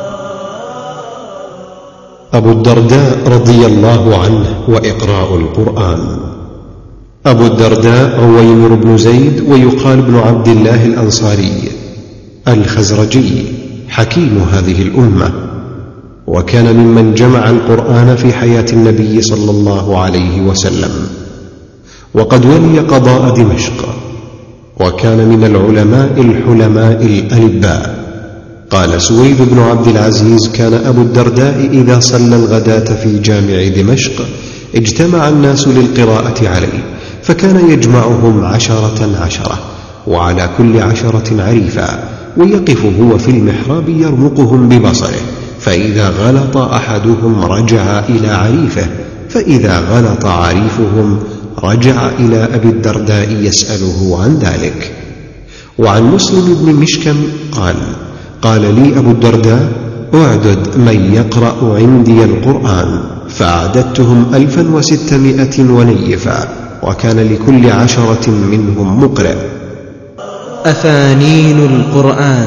أبو الدرداء رضي الله عنه وإقراء القرآن. أبو الدرداء عويمر بن زيد، ويقال ابن عبد الله الأنصاري الخزرجي، حكيم هذه الأمة، وكان ممن جمع القرآن في حياة النبي صلى الله عليه وسلم، وقد ولي قضاء دمشق، وكان من العلماء الحلماء الألباء. قال سويد بن عبد العزيز: كان أبو الدرداء إذا صلى الغداة في جامع دمشق اجتمع الناس للقراءة عليه، فكان يجمعهم عشرة عشرة، وعلى كل عشرة عريفا، ويقف هو في المحراب يرمقهم ببصره، فإذا غلط أحدهم رجع إلى عريفه، فإذا غلط عريفهم رجع إلى أبي الدرداء يسأله عن ذلك. وعن مسلم بن مشكم قال: قال لي أبو الدرداء: اعدد من يقرأ عندي القرآن، فأعددتهم ألفا وستمائة ونيفا، وكان لكل عشرة منهم مقرئ. أفانين القرآن،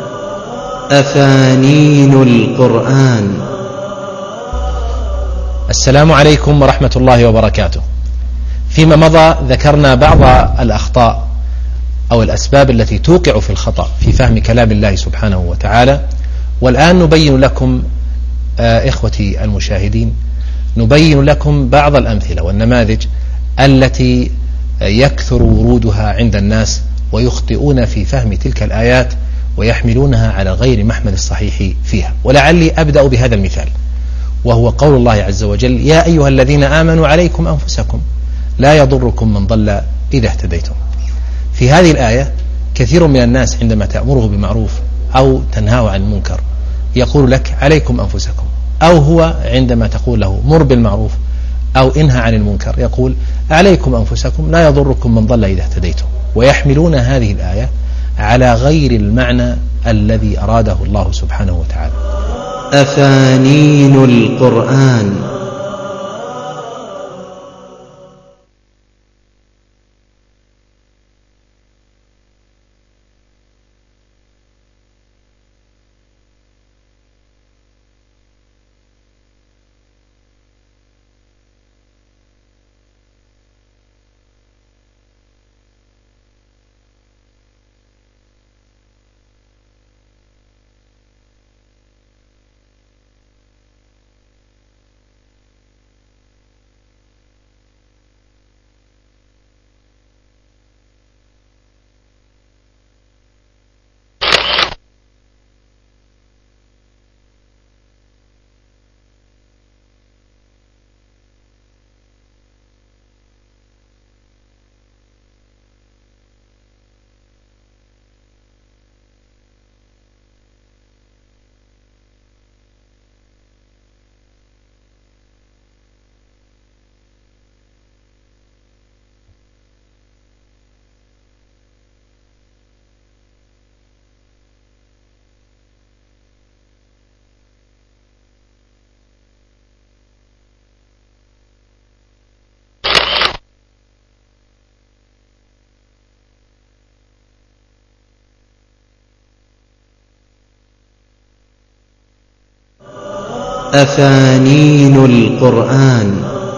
أفانين القرآن. السلام عليكم ورحمة الله وبركاته. فيما مضى ذكرنا بعض الأخطاء أو الأسباب التي توقع في الخطأ في فهم كلام الله سبحانه وتعالى، والآن نبين لكم آه إخوتي المشاهدين، نبين لكم بعض الأمثلة والنماذج التي يكثر ورودها عند الناس ويخطئون في فهم تلك الآيات ويحملونها على غير محمل الصحيح فيها. ولعلي أبدأ بهذا المثال، وهو قول الله عز وجل: يا أيها الذين آمنوا عليكم أنفسكم لا يضركم من ضل إذا اهتديتم. في هذه الآية كثير من الناس عندما تأمره بمعروف أو تنهاه عن المنكر يقول لك عليكم أنفسكم، أو هو عندما تقول له مر بالمعروف أو انهى عن المنكر يقول عليكم أنفسكم لا يضركم من ضل إذا اهتديتم، ويحملون هذه الآية على غير المعنى الذي أراده الله سبحانه وتعالى. أفانين القرآن. أفانين القرآن.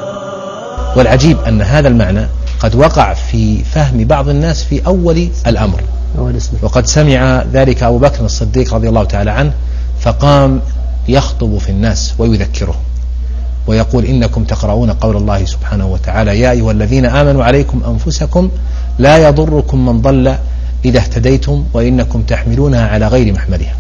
والعجيب أن هذا المعنى قد وقع في فهم بعض الناس في أول الأمر، وقد سمع ذلك أبو بكر الصديق رضي الله تعالى عنه فقام يخطب في الناس ويذكره ويقول: إنكم تقرؤون قول الله سبحانه وتعالى: يا أيها الذين آمنوا عليكم أنفسكم لا يضركم من ضل إذا اهتديتم وإنكم تحملونها على غير محملها،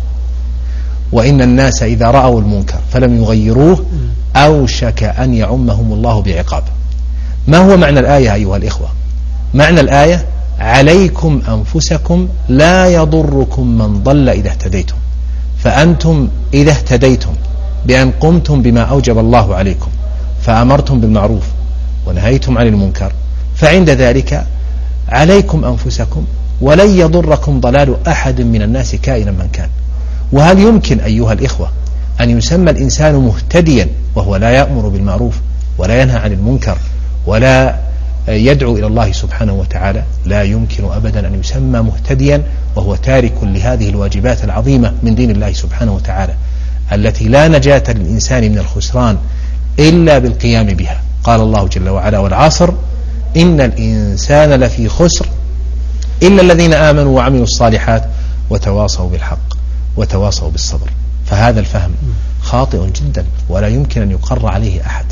وإن الناس إذا رأوا المنكر فلم يغيروه أوشك أن يعمهم الله بعقاب. ما هو معنى الآية أيها الإخوة؟ معنى الآية: عليكم أنفسكم لا يضركم من ضل إذا اهتديتم. فأنتم إذا اهتديتم بأن قمتم بما أوجب الله عليكم فأمرتم بالمعروف ونهيتم عن المنكر، فعند ذلك عليكم أنفسكم ولن يضركم ضلال أحد من الناس كائنا من كان. وهل يمكن أيها الإخوة أن يسمى الإنسان مهتديا وهو لا يأمر بالمعروف ولا ينهى عن المنكر ولا يدعو إلى الله سبحانه وتعالى؟ لا يمكن أبدا أن يسمى مهتديا وهو تارك لهذه الواجبات العظيمة من دين الله سبحانه وتعالى التي لا نجاة للإنسان من الخسران إلا بالقيام بها. قال الله جل وعلا: والعصر إن الإنسان لفي خسر إلا الذين آمنوا وعملوا الصالحات وتواصوا بالحق وتواصوا بالصبر. فهذا الفهم خاطئ جدا ولا يمكن أن يقر عليه أحد.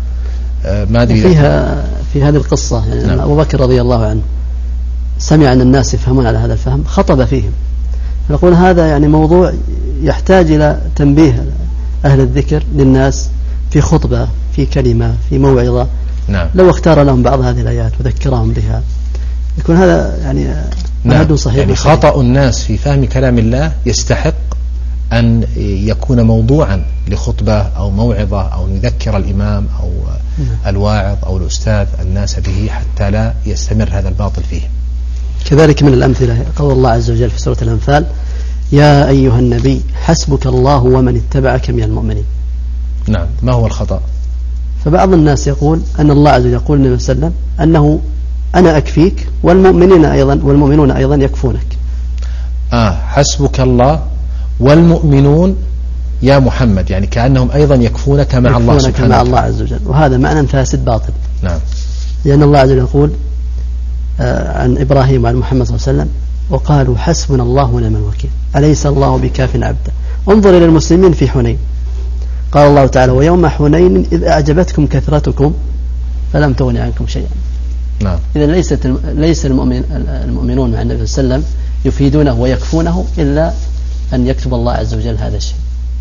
أه ما أدري فيها في هذه القصة يعني نعم. أبو بكر رضي الله عنه سمع أن الناس يفهمون على هذا الفهم، خطب فيهم، فنقول هذا يعني موضوع يحتاج إلى تنبيه أهل الذكر للناس في خطبة، في كلمة، في موعظة. نعم. لو اختار لهم بعض هذه الآيات وذكرهم بها يكون هذا يعني نعم. صحيح. يعني خطأ الناس في فهم كلام الله يستحق أن يكون موضوعا لخطبة أو موعظة أو نذكر الإمام أو نعم. الواعظ أو الأستاذ الناس به حتى لا يستمر هذا الباطل فيه. كذلك من الأمثلة قول الله عز وجل في سورة الأنفال: يا أيها النبي حسبك الله ومن اتبعك من المؤمنين. نعم. ما هو الخطأ؟ فبعض الناس يقول أن الله عز وجل يقول النبي صلى الله عليه وسلم أنه أنا أكفيك والمؤمنين أيضا والمؤمنون أيضا يكفونك. آه حسبك الله والمؤمنون يا محمد، يعني كأنهم أيضا يكفونك مع يكفونك الله سبحانه مع وتعالى. الله عز وجل، وهذا معنى فاسد باطل. نعم. لأن الله عز وجل يقول آه عن إبراهيم وعن محمد صلى الله عليه وسلم وقالوا حسبنا الله ونعم الوكيل أليس الله بكاف عبده. انظر إلى المسلمين في حنين، قال الله تعالى ويوم حنين إذ أعجبتكم كثرتكم فلم تغن عنكم شيئا. نعم. إذا ليست ليس المؤمن المؤمنون مع النبي صلى الله عليه وسلم يفيدونه ويكفونه إلا أن يكتب الله عز وجل هذا الشيء.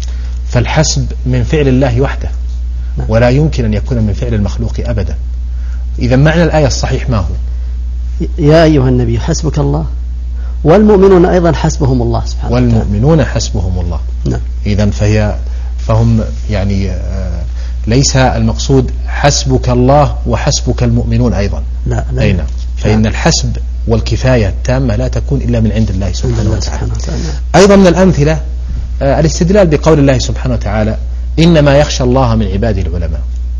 فالحسب من فعل الله وحده. نعم. ولا يمكن أن يكون من فعل المخلوق أبدا. إذا معنى الآية الصحيح ما هو؟ يا أيها النبي حسبك الله والمؤمنون أيضا حسبهم الله سبحانه وتعالى. والمؤمنون حسبهم الله. نعم. إذا فهي فهم يعني آه ليس المقصود حسبك الله وحسبك المؤمنون أيضا. لا لا. أي نعم. فإن لا. الحسب والكفاية التامة لا تكون إلا من عند الله سبحانه وتعالى. أيضا من الأمثلة آه الاستدلال بقول الله سبحانه وتعالى إنما يخشى الله من عباده العلماء،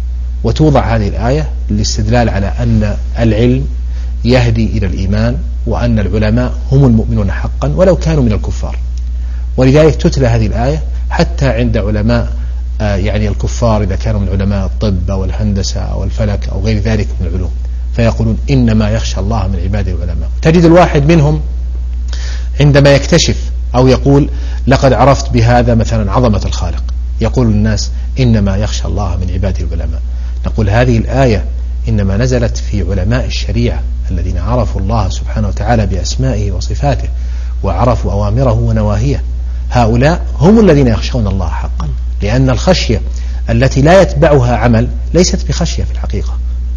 وتوضع هذه الآية للاستدلال على أن العلم يهدي إلى الإيمان، وأن العلماء هم المؤمنون حقا ولو كانوا من الكفار. ولذلك تتلى هذه الآية حتى عند علماء آه يعني الكفار إذا كانوا من علماء الطب أو الهندسة أو الفلك أو غير ذلك من العلوم، فيقولون إنما يخشى الله من عباده العلماء. تجد الواحد منهم عندما يكتشف أو يقول لقد عرفت بهذا مثلا عظمة الخالق، يقول الناس إنما يخشى الله من عباده العلماء. نقول هذه الآية إنما نزلت في علماء الشريعة الذين عرفوا الله سبحانه وتعالى بأسمائه وصفاته وعرفوا أوامره ونواهيه. هؤلاء هم الذين يخشون الله حقا، لأن الخشية التي لا يتبعها عمل ليست بخشية في الحقيقة.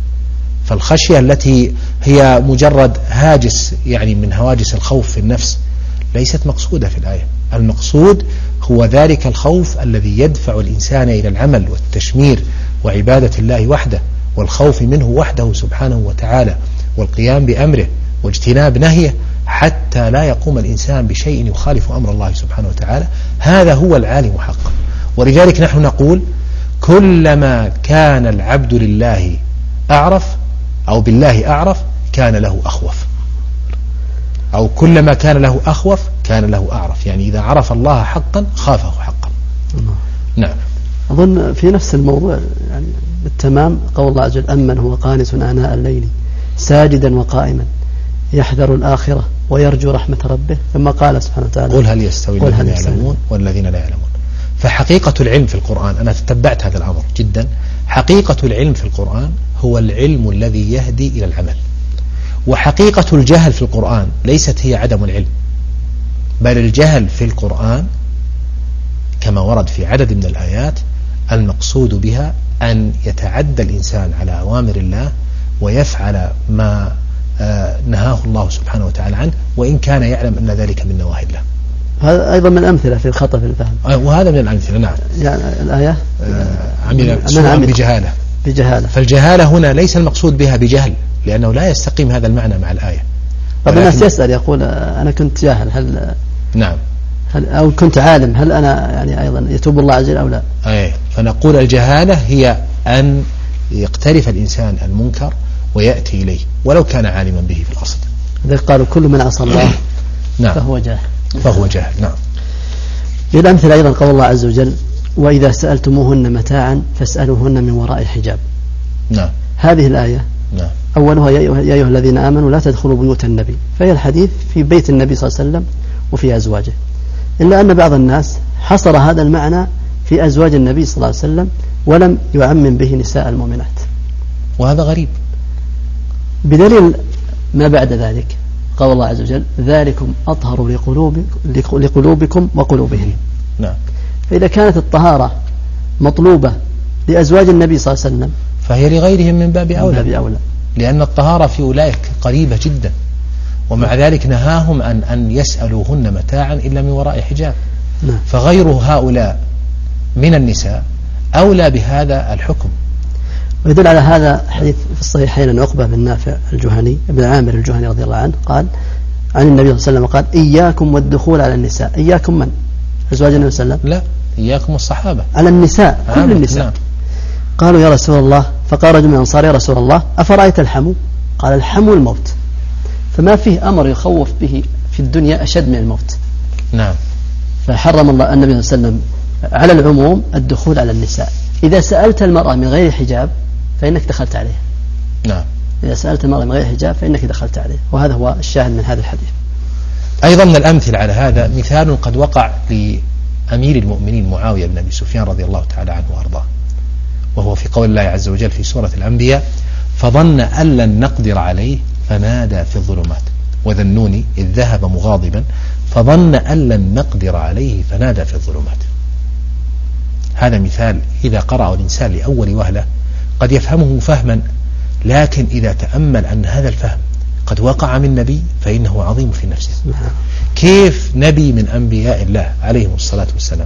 فالخشية التي هي مجرد هاجس يعني من هواجس الخوف في النفس ليست مقصودة في الآية. المقصود هو ذلك الخوف الذي يدفع الإنسان إلى العمل والتشمير وعبادة الله وحده والخوف منه وحده سبحانه وتعالى والقيام بأمره واجتناب نهيه حتى لا يقوم الإنسان بشيء يخالف أمر الله سبحانه وتعالى. هذا هو العالم حقا. ولذلك نحن نقول كلما كان العبد لله أعرف أو بالله أعرف كان له أخوف، أو كلما كان له أخوف كان له أعرف، يعني إذا عرف الله حقا خافه حقا. نعم. أظن في نفس الموضوع يعني بالتمام قول الله عز وجل أمن هو قانت آناء الليل ساجدا وقائما يحذر الآخرة ويرجو رحمة ربه، ثم قال سبحانه وتعالى قل هل يستوي الذين يعلمون والذين لا يعلمون. فحقيقة العلم في القرآن، أنا تتبعت هذا الأمر جدا، حقيقة العلم في القرآن هو العلم الذي يهدي إلى العمل. وحقيقة الجهل في القرآن ليست هي عدم العلم، بل الجهل في القرآن كما ورد في عدد من الآيات المقصود بها أن يتعدى الإنسان على أوامر الله ويفعل ما نهاه الله سبحانه وتعالى عنه وإن كان يعلم أن ذلك من نواهي الله. هذا أيضا من الأمثلة في الخطأ في الفهم. وهذا من الأمثلة. نعم. يعني الآية عمل سوءا بجهالة. بجهالة. فالجهالة هنا ليس المقصود بها بجهل، لأنه لا يستقيم هذا المعنى مع الآية. طب الناس يسأل يقول أنا كنت جاهل، هل نعم هل أو كنت عالم، هل أنا يعني أيضا يتوب الله عز وجل أو لا؟ أي. فنقول الجهالة هي أن يقترف الإنسان المنكر ويأتي إليه ولو كان عالما به في الأصل. لذلك قالوا كل من عصى الله نعم. فهو جاهل. فهو جاهل. نعم. للأمثلة أيضا قول الله عز وجل وإذا سألتموهن متاعا فاسألوهن من وراء حجاب. نعم. هذه الآية نعم. أولها يا أيها الذين آمنوا لا تدخلوا بيوت النبي، فهي الحديث في بيت النبي صلى الله عليه وسلم وفي أزواجه، إلا أن بعض الناس حصر هذا المعنى في أزواج النبي صلى الله عليه وسلم ولم يعمم به نساء المؤمنات، وهذا غريب بدليل ما بعد ذلك قال الله عز وجل ذلكم أطهر لقلوب لقلوبكم وقلوبهم. نعم. فإذا كانت الطهارة مطلوبة لأزواج النبي صلى الله عليه وسلم فهي لغيرهم من باب أولى. باب أولى، لأن الطهارة في أولئك قريبة جدا، ومع ذلك نهاهم أن أن يسألوهن متاعا إلا من وراء حجاب. نعم. فغير هؤلاء من النساء أولى بهذا الحكم. ويدل على هذا حديث في الصحيحين أن عقبة بن نافع الجهني ابن عامر الجهني رضي الله عنه قال عن النبي صلى الله عليه وسلم قال إياكم والدخول على النساء. إياكم من؟ أزواج النبي صلى الله عليه وسلم؟ لا، إياكم الصحابة. على النساء، كل النساء. نعم. قالوا يا رسول الله، فقال رجل من الأنصار يا رسول الله أفرأيت الحمو؟ قال الحمو الموت. فما فيه أمر يخوف به في الدنيا أشد من الموت. نعم. فحرم الله النبي صلى الله عليه وسلم على العموم الدخول على النساء. إذا سألت المرأة من غير حجاب فإنك دخلت عليه. نعم. إذا سألت المرأة من غير حجاب فإنك دخلت عليه، وهذا هو الشاهد من هذا الحديث. أيضا من الأمثلة على هذا مثال قد وقع لأمير المؤمنين معاوية بن أبي سفيان رضي الله تعالى عنه وأرضاه، وهو في قول الله عز وجل في سورة الأنبياء: فظن أن لن نقدر عليه فنادى في الظلمات وذا النون إذ ذهب مغاضبا فظن أن لن نقدر عليه فنادى في الظلمات. هذا مثال إذا قرأه الإنسان لأول وهلة قد يفهمه فهما، لكن إذا تأمل أن هذا الفهم قد وقع من نبي فإنه عظيم في نفسه. كيف نبي من أنبياء الله عليهم الصلاة والسلام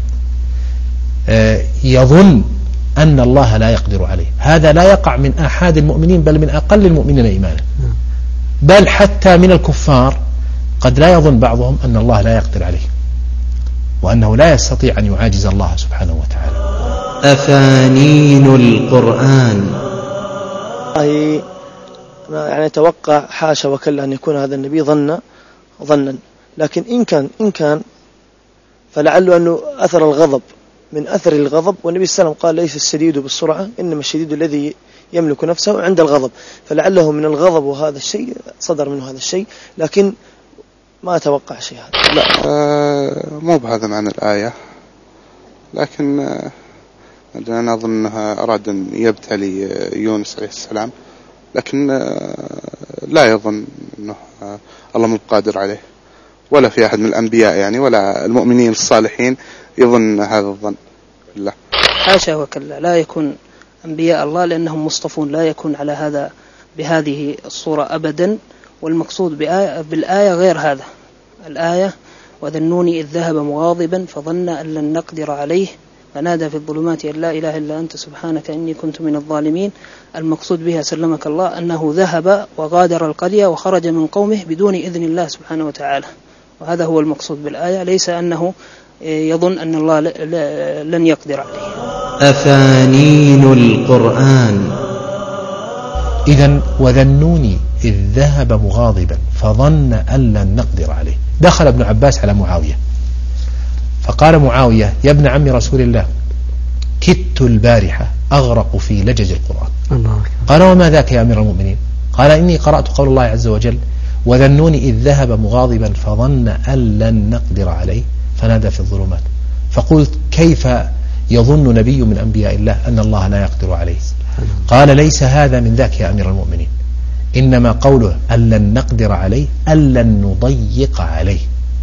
يظن أن الله لا يقدر عليه؟ هذا لا يقع من أحد المؤمنين، بل من أقل المؤمنين إيمانا، بل حتى من الكفار قد لا يظن بعضهم أن الله لا يقدر عليه، وأنه لا يستطيع أن يعاجز الله سبحانه وتعالى. أفانين القرآن. أي يعني توقع حاشا وكلا أن يكون هذا النبي ظن ظنا، لكن إن كان إن كان فلعله أنه أثر الغضب، من أثر الغضب، والنبي صلى الله عليه وسلم قال ليس الشديد بالسرعة إنما الشديد الذي يملك نفسه عند الغضب، فلعله من الغضب وهذا الشيء صدر منه هذا الشيء، لكن ما أتوقع شيء هذا. لا آه مو بهذا معنى الآية، لكن آه أنا أظن أنها أراد أن يبتلي يونس عليه السلام، لكن آه لا يظن أنه آه الله مو قادر عليه، ولا في أحد من الأنبياء يعني ولا المؤمنين الصالحين يظن هذا الظن. لا حاشا وكلا، لا يكون أنبياء الله لأنهم مصطفون، لا يكون على هذا بهذه الصورة أبدا. والمقصود بالآية غير هذا. الآية وذنوني إذ ذهب مغاضبا فظن أن لن نقدر عليه فنادى في الظلمات أن لا إله إلا أنت سبحانك إني كنت من الظالمين. المقصود بها سلمك الله أنه ذهب وغادر القرية وخرج من قومه بدون إذن الله سبحانه وتعالى، وهذا هو المقصود بالآية، ليس أنه يظن أن الله لن يقدر عليه. أفانين القرآن. إذن وذنوني إذ ذهب مغاضبا فظن أن لن نقدر عليه. دخل ابن عباس على معاوية فقال معاوية: يا ابن عم رسول الله، كدت البارحة أغرق في لجج القرآن. الله. قال: وما ذاك يا أمير المؤمنين؟ قال: إني قرأت قول الله عز وجل: وذنوني إذ ذهب مغاضبا فظن أن لن نقدر عليه فنادى في الظلمات. فقلت: كيف يظن نبي من أنبياء الله أن الله لا يقدر عليه؟ قال: ليس هذا من ذاك يا أمير المؤمنين، إنما قوله أن لن نقدر عليه أن لن نضيق عليه.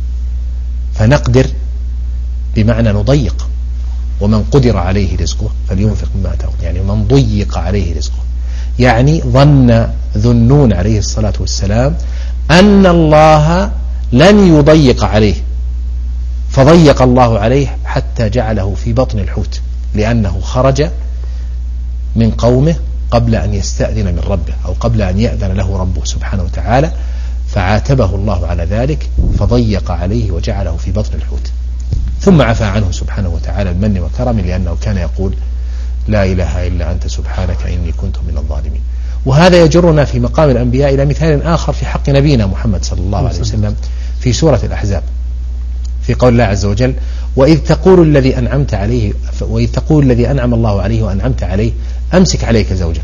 فنقدر بمعنى نضيق، ومن قدر عليه رزقه فلينفق مما آتاه، يعني من ضيق عليه رزقه، يعني ظن ذنون عليه الصلاة والسلام أن الله لن يضيق عليه، فضيق الله عليه حتى جعله في بطن الحوت، لأنه خرج من قومه قبل أن يستأذن من ربه، أو قبل أن يأذن له ربه سبحانه وتعالى، فعاتبه الله على ذلك فضيق عليه وجعله في بطن الحوت، ثم عفى عنه سبحانه وتعالى المن وكرم، لأنه كان يقول: لا إله إلا أنت سبحانك إني كنت من الظالمين. وهذا يجرنا في مقام الأنبياء إلى مثال آخر في حق نبينا محمد صلى الله عليه وسلم في سورة الأحزاب، في قول الله عز وجل: وإذ تقول الذي أنعمت عليه وإذ تقول الذي أنعم الله عليه وأنعمت عليه أمسك عليك زوجك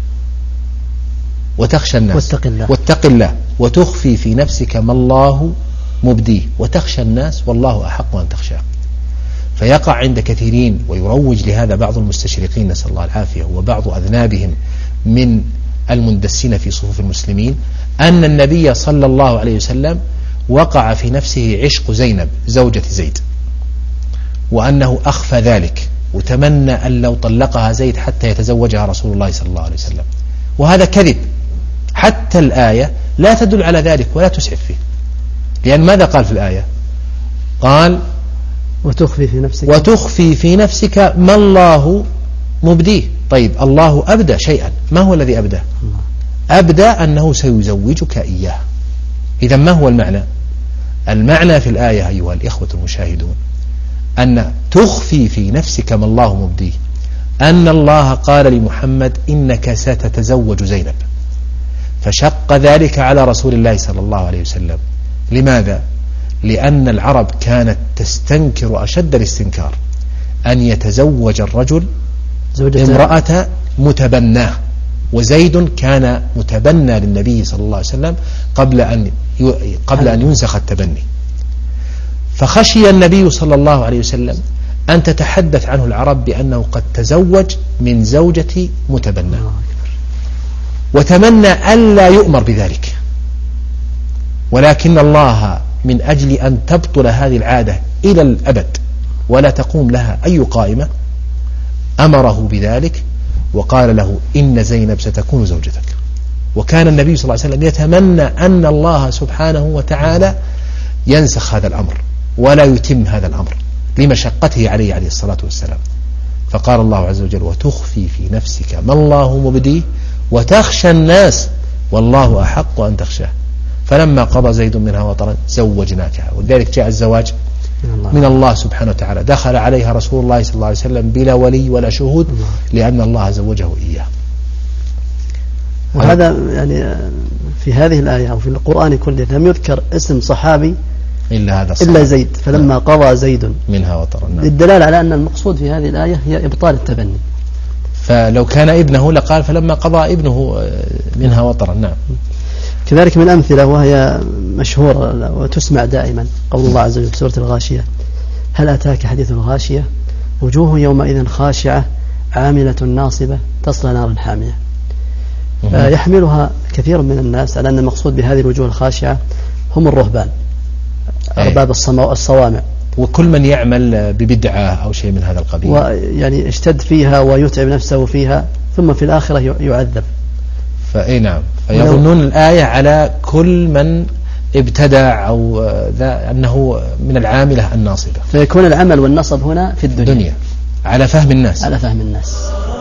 وتخشى الناس واتق الله, واتق الله وتخفي في نفسك ما الله مبديه وتخشى الناس والله أحق أن تخشاه. فيقع عند كثيرين ويروج لهذا بعض المستشرقين نسأل الله العافية وبعض أذنابهم من المندسين في صفوف المسلمين أن النبي صلى الله عليه وسلم وقع في نفسه عشق زينب زوجة زيد، وأنه أخفى ذلك وتمنى أن لو طلقها زيد حتى يتزوجها رسول الله صلى الله عليه وسلم، وهذا كذب. حتى الآية لا تدل على ذلك ولا تسعف فيه، لأن ماذا قال في الآية؟ قال: وتخفي في نفسك وتخفي في نفسك ما الله مبديه. طيب الله أبدى شيئا، ما هو الذي أبداه؟ أبدى أنه سيزوجك إياه. إذا ما هو المعنى؟ المعنى في الآية أيها الإخوة المشاهدون أن تخفي في نفسك ما الله مبديه، أن الله قال لمحمد إنك ستتزوج زينب، فشق ذلك على رسول الله صلى الله عليه وسلم. لماذا؟ لأن العرب كانت تستنكر أشد الاستنكار أن يتزوج الرجل امرأة متبناه، وزيد كان متبنى للنبي صلى الله عليه وسلم قبل أن قبل أن ينسخ التبني. فخشي النبي صلى الله عليه وسلم أن تتحدث عنه العرب بأنه قد تزوج من زوجة متبناه، وتمنى ألا يؤمر بذلك، ولكن الله من أجل أن تبطل هذه العادة إلى الأبد ولا تقوم لها أي قائمة أمره بذلك وقال له إن زينب ستكون زوجتك. وكان النبي صلى الله عليه وسلم يتمنى أن الله سبحانه وتعالى ينسخ هذا الأمر ولا يتم هذا الأمر لمشقته عليه عليه الصلاة والسلام. فقال الله عز وجل وتخفي في نفسك ما الله مبديه وتخشى الناس والله أحق أن تخشاه فلما قضى زيد منها وطرا زوجناكها. ولذلك جاء الزواج من الله سبحانه وتعالى، دخل عليها رسول الله صلى الله عليه وسلم بلا ولي ولا شهود لأن الله زوجه إياه. وهذا يعني في هذه الآية أو في القرآن كله لم يذكر اسم صحابي إلا هذا إلا زيد، فلما قضى زيد منها وطرا، للدلالة على أن المقصود في هذه الآية هي إبطال التبني. فلو كان ابنه لقال فلما قضى ابنه منها وطرا. نعم. كذلك من الأمثلة وهي مشهورة وتسمع دائما قول الله عز وجل في سورة الغاشية هل أتاك حديث الغاشية وجوه يومئذ خاشعة عاملة ناصبة تصلى نارا حامية. يحملها كثير من الناس على أن المقصود بهذه الوجوه الخاشعة هم الرهبان أرباب الصوامع وكل من يعمل ببدعة أو شيء من هذا القبيل، ويعني اشتد فيها ويتعب نفسه فيها ثم في الآخرة يعذب. فأي نعم، فيظنون الآية على كل من ابتدع أو ذا أنه من العاملة الناصبة، فيكون العمل والنصب هنا في الدنيا, الدنيا على فهم الناس على فهم الناس.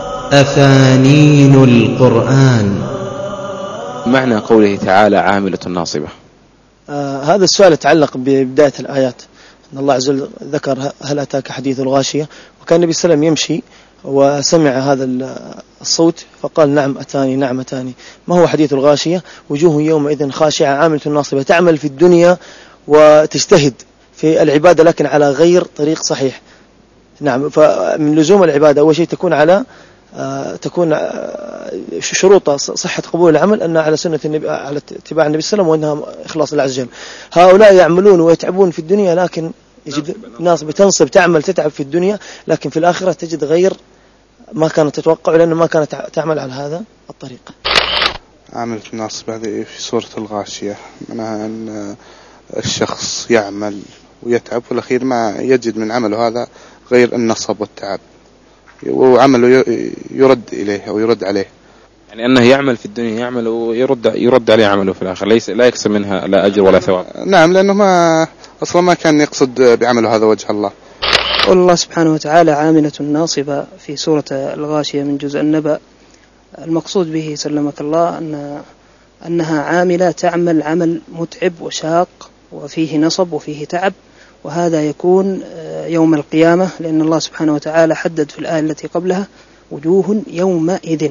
أفانين القرآن. معنى قوله تعالى عاملة ناصبة. آه هذا السؤال يتعلق ببداية الآيات أن الله عز وجل ذكر هل أتاك حديث الغاشية، وكان النبي صلى الله عليه وسلم يمشي وسمع هذا الصوت فقال نعم أتاني نعم أتاني. ما هو حديث الغاشية؟ وجوه يومئذ خاشعة عاملة ناصبة، تعمل في الدنيا وتجتهد في العبادة لكن على غير طريق صحيح. نعم، فمن لزوم العبادة أول شيء تكون على آه تكون آه شروط صحة قبول العمل أنها على سنة النبي، على اتباع النبي صلى الله عليه وسلم، وأنها إخلاص الله عز وجل. هؤلاء يعملون ويتعبون في الدنيا لكن يجد ناس بتنصب تعمل تتعب في الدنيا لكن في الآخرة تجد غير ما كانت تتوقع لأنه ما كانت تعمل على هذا الطريقة. عملة الناصب هذه في سورة الغاشية معناها أن الشخص يعمل ويتعب والأخير ما يجد من عمله هذا غير النصب والتعب، وعمله يرد إليه أو يرد عليه، يعني أنه يعمل في الدنيا يعمل ويرد يرد عليه عمله في الآخر، ليس لا يكسب منها لا أجر ولا ثواب. نعم، لأنه ما أصلا ما كان يقصد بعمله هذا وجه الله. قول الله سبحانه وتعالى عاملة ناصبة في سورة الغاشية من جزء النبأ، المقصود به سلمك الله أن أنها عاملة تعمل عمل متعب وشاق وفيه نصب وفيه تعب، وهذا يكون يوم القيامة، لأن الله سبحانه وتعالى حدد في الآية التي قبلها وجوه يومئذ،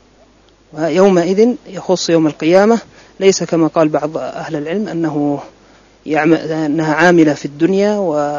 ويومئذ يخص يوم القيامة، ليس كما قال بعض أهل العلم أنه يعمل أنها عاملة في الدنيا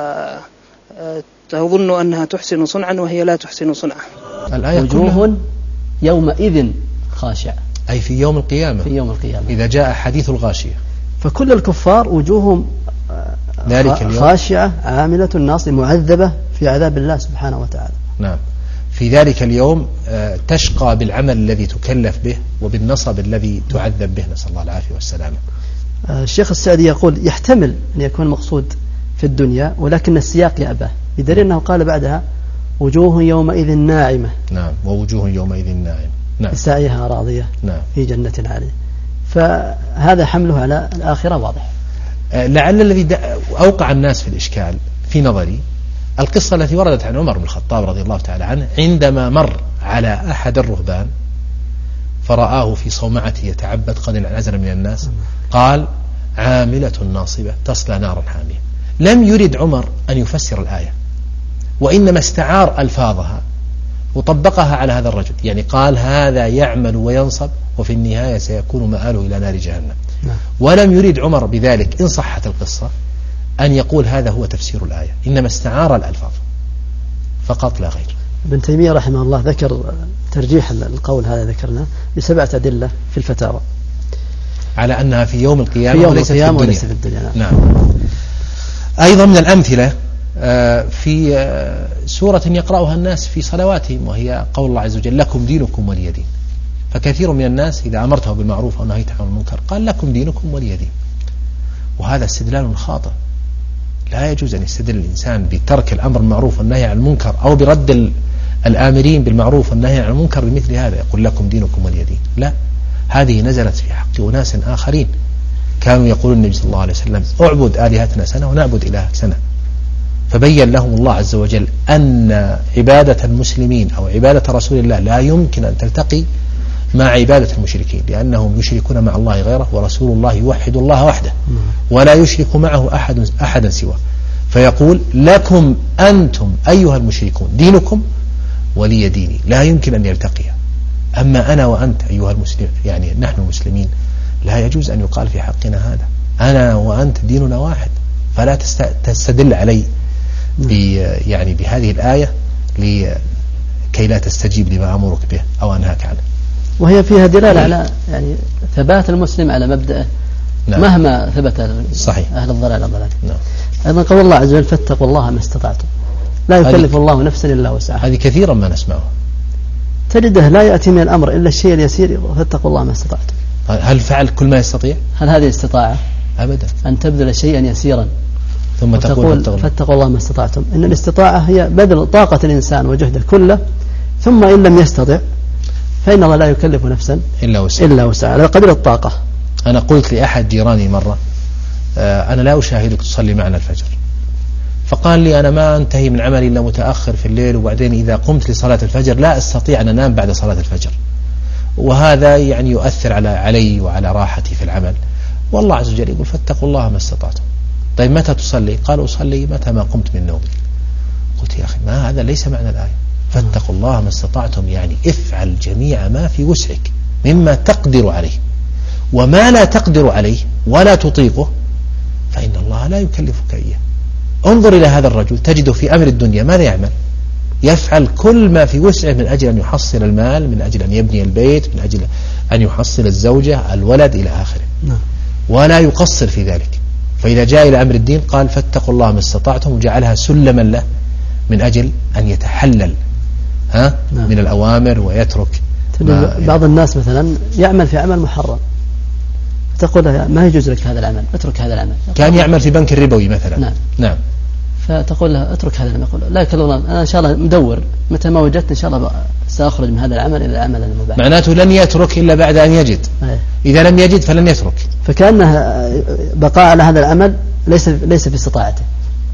وتظن أنها تحسن صنعا وهي لا تحسن صنعا. وجوه يومئذ خاشعة أي في يوم القيامة، في يوم القيامة إذا جاء حديث الغاشية، فكل الكفار وجوههم ذلك اليوم خاشعة عاملة ناصبة معذبة في عذاب الله سبحانه وتعالى. نعم، في ذلك اليوم تشقى بالعمل الذي تكلف به وبالنصب الذي تعذب به، نسأل الله العافية والسلامة. الشيخ السعدي يقول يحتمل أن يكون مقصود في الدنيا ولكن السياق يأباه، بدليل أنه قال بعدها وجوه يومئذ ناعمة. نعم، ووجوه يومئذ ناعمة. نعم، سعيها راضية. نعم، في جنة عالية. فهذا حمله على الآخرة واضح. لعل الذي أوقع الناس في الإشكال في نظري القصة التي وردت عن عمر بن الخطاب رضي الله تعالى عنه عندما مر على أحد الرهبان فرآه في صومعته يتعبد قد انعزل من الناس، قال عاملة ناصبة تصلى نارا حامية. لم يرد عمر أن يفسر الآية، وإنما استعار ألفاظها وطبقها على هذا الرجل، يعني قال هذا يعمل وينصب وفي النهاية سيكون مآله إلى نار جهنم. ولم يريد عمر بذلك إن صحت القصة أن يقول هذا هو تفسير الآية، إنما استعار الألفاظ فقط لا غير. ابن تيمية رحمه الله ذكر ترجيح القول هذا ذكرنا بسبعة أدلة في الفتاوى على أنها في يوم القيامة, في يوم وليس, القيامة في وليس في الدنيا. نعم. أيضا من الأمثلة في سورة يقرأها الناس في صلواتهم، وهي قول الله عز وجل لكم دينكم ولي دين. فكثير من الناس إذا أمرته بالمعروف أو نهيته عن المنكر قال لكم دينكم ولي دين، وهذا استدلال خاطئ. لا يجوز أن يستدل الإنسان بترك الأمر بالمعروف والنهي عن المنكر أو برد الآمرين بالمعروف والنهي عن المنكر بمثل هذا، يقول لكم دينكم ولي دين. لا، هذه نزلت في حق أناس آخرين كانوا يقولون النبي صلى الله عليه وسلم اعبد آلهتنا سنة ونعبد إلهك سنة، فبين لهم الله عز وجل أن عبادة المسلمين أو عبادة رسول الله لا يمكن أن تلتقي مع عبادة المشركين، لأنهم يشركون مع الله غيره، ورسول الله يوحد الله وحده ولا يشرك معه أحد أحدا سواه. فيقول لكم أنتم أيها المشركون دينكم ولي ديني، لا يمكن أن يلتقيا. أما أنا وأنت أيها المسلمين، يعني نحن المسلمين، لا يجوز أن يقال في حقنا هذا، أنا وأنت ديننا واحد. فلا تستدل علي يعني بهذه الآية لكي لا تستجيب لما أمرك به أو أنهاك عنه. وهي فيها دلالة على يعني ثبات المسلم على مبدأه. نعم. مهما ثبت صحيح. أهل الضلال الضلال. نعم. أيضا قول الله عز وجل فاتقوا الله ما استطعتم، لا يكلف الله نفسا إلا وسعها. هذه كثيرا ما نسمعها، تجده لا يأتي من الأمر إلا الشيء اليسير، فاتقوا الله ما استطعتم. هل فعل كل ما يستطيع؟ هل هذه استطاعة؟ أبدا. أن تبذل شيئا يسيرا ثم تقول فاتقوا الله ما استطعتم. إن الاستطاعة هي بذل طاقة الإنسان وجهده كله، ثم إن لم يستطع فإن الله لا يكلف نفسا إلا وسعها إلا وسعها على قدر الطاقة. أنا قلت لأحد جيراني مرة آه أنا لا أشاهدك تصلي معنا الفجر، فقال لي أنا ما أنتهي من عملي إلا متأخر في الليل، وبعدين إذا قمت لصلاة الفجر لا أستطيع أن أنام بعد صلاة الفجر، وهذا يعني يؤثر على علي وعلى راحتي في العمل. والله عز وجل يقول فاتقوا الله ما استطعتم. طيب متى تصلي؟ قال أصلي متى ما قمت من نومي. قلت يا أخي ما هذا ليس معنى الآية. فاتقوا الله ما استطعتم يعني افعل جميع ما في وسعك مما تقدر عليه، وما لا تقدر عليه ولا تطيقه فإن الله لا يكلفك إياه. انظر إلى هذا الرجل تجده في أمر الدنيا ماذا يعمل؟ يفعل كل ما في وسعه من أجل أن يحصل المال، من أجل أن يبني البيت، من أجل أن يحصل الزوجة الولد إلى آخره، ولا يقصر في ذلك. فإذا جاء إلى أمر الدين قال فاتقوا الله ما استطعتم، وجعلها سلما له من أجل أن يتحلل ها نعم. من الأوامر ويترك. بعض الناس مثلا يعمل في عمل محرم، تقول له ما يجوز لك هذا العمل، اترك هذا العمل. كان يعمل في بنك الربوي مثلا. نعم. نعم. فتقول له اترك هذا العمل، يقول لا يكلف الله، أنا إن شاء الله مدور، متى ما وجدت إن شاء الله سأخرج من هذا العمل إلى العمل المباح. معناته لن يترك إلا بعد أن يجد. أيه. إذا لم يجد فلن يترك. فكأنه بقاء على هذا العمل ليس ليس في استطاعته.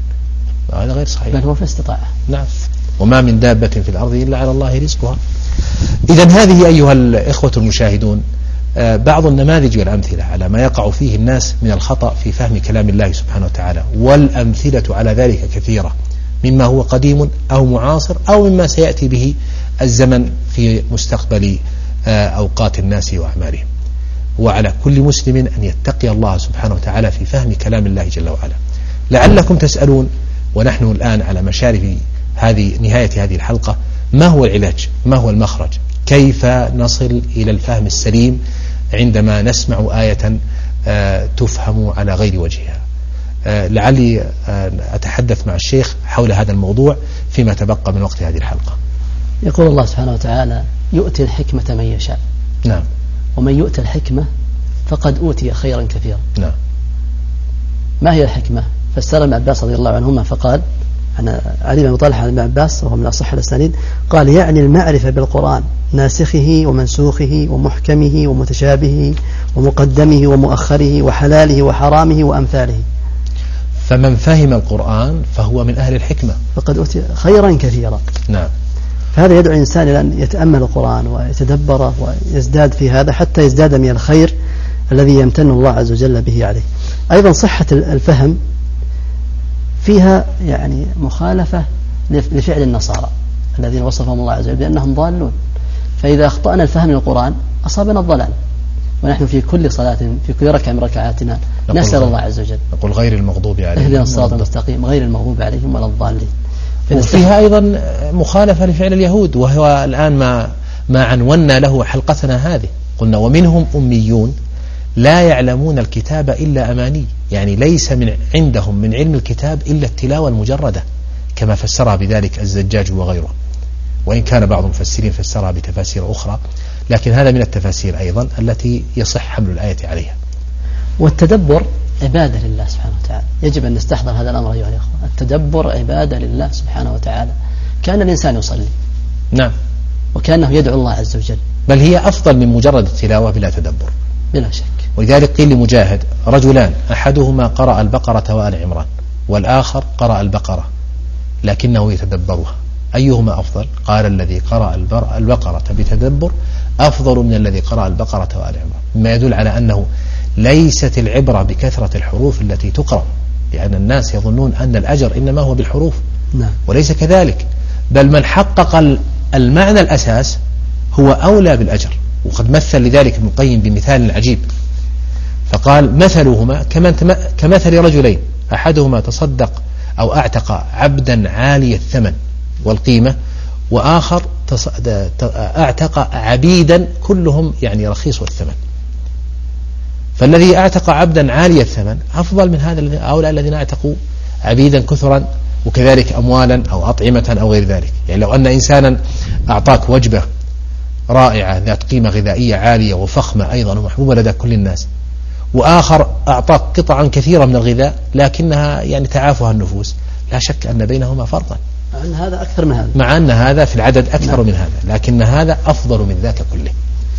هذا غير صحيح. بل هو في استطاعة. نعم. وما من دابة في الأرض إلا على الله رزقها. إذا هذه أيها الإخوة المشاهدون بعض النماذج والأمثلة على ما يقع فيه الناس من الخطأ في فهم كلام الله سبحانه وتعالى، والأمثلة على ذلك كثيرة مما هو قديم أو معاصر أو مما سيأتي به الزمن في مستقبل أوقات الناس وأعمالهم. وعلى كل مسلم أن يتقي الله سبحانه وتعالى في فهم كلام الله جل وعلا. لعلكم تسألون ونحن الآن على مشارف هذه نهاية هذه الحلقة ما هو العلاج؟ ما هو المخرج؟ كيف نصل إلى الفهم السليم عندما نسمع آية آه تفهم على غير وجهها؟ آه لعلي آه أتحدث مع الشيخ حول هذا الموضوع فيما تبقى من وقت هذه الحلقة. يقول الله سبحانه وتعالى يؤتي الحكمة من يشاء. نعم. ومن يؤتي الحكمة فقد أوتي خيرا كثيرا. نعم. ما هي الحكمة؟ فسر ابن عباس رضي الله عنهما فقال، أنا علي بن طلحة بن عباس وهو من أصح الأسانيد، قال يعني المعرفة بالقرآن ناسخه ومنسوخه ومحكمه ومتشابهه ومقدمه ومؤخره وحلاله وحرامه وأمثاله. فمن فهم القرآن فهو من أهل الحكمة فقد أوتي خيرا كثيرا. نعم. فهذا يدعو الإنسان إلى أن يتأمل القرآن ويتدبره ويزداد في هذا حتى يزداد من الخير الذي يمتن الله عز وجل به عليه. أيضا صحة الفهم فيها يعني مخالفة لفعل النصارى الذين وصفهم الله عز وجل بأنهم ضالون، فإذا أخطأنا الفهم للقرآن أصابنا الضلال، ونحن في كل صلاة في كل ركعة من ركعاتنا نسأل الله عز وجل نقول غير المغضوب عليهم اهدنا الصراط المستقيم غير المغضوب عليهم ولا الضالين. وفيها أيضا مخالفة لفعل اليهود، وهو الآن ما ما عنونا له حلقتنا هذه، قلنا ومنهم أميون لا يعلمون الكتاب إلا أماني، يعني ليس من عندهم من علم الكتاب إلا التلاوة المجردة، كما فسرها بذلك الزجاج وغيره، وإن كان بعض المفسرين فسرها بتفاسير أخرى، لكن هذا من التفاسير أيضا التي يصح حمل الآية عليها. والتدبر عبادة لله سبحانه وتعالى، يجب أن نستحضر هذا الأمر أيها الأخوة. التدبر عبادة لله سبحانه وتعالى، كان الإنسان يصلي نعم وكأنه يدعو الله عز وجل، بل هي أفضل من مجرد التلاوة بلا تدبر بلا شك. ولذلك قيل لمجاهد رجلان أحدهما قرأ البقرة وآل عمران والآخر قرأ البقرة لكنه يتدبرها، أيهما أفضل؟ قال الذي قرأ البقرة بتدبر أفضل من الذي قرأ البقرة وآل عمران، مما يدل على أنه ليست العبرة بكثرة الحروف التي تقرأ، لأن الناس يظنون أن الأجر إنما هو بالحروف نعم. وليس كذلك، بل من حقق المعنى الأساس هو أولى بالأجر. وقد مثل لذلك ابن القيم بمثال عجيب، فقال مثلهما كمثل رجلين أحدهما تصدق أو أعتق عبدا عالي الثمن والقيمة، وآخر أعتق عبيدا كلهم يعني رخيص الثمن، فالذي أعتق عبدا عالي الثمن أفضل من هذا أولى الذين أعتقوا عبيدا كثرا وكذلك أموالا أو أطعمة أو غير ذلك. يعني لو أن إنسانا أعطاك وجبة رائعة ذات قيمة غذائية عالية وفخمة أيضا ومحبوبة لدى كل الناس، وآخر أعطاك قطعا كثيرة من الغذاء لكنها يعني تعافها النفوس، لا شك أن بينهما فرقا، مع أن هذا أكثر من هذا، مع أن هذا في العدد أكثر نعم. من هذا، لكن هذا أفضل من ذاك كله.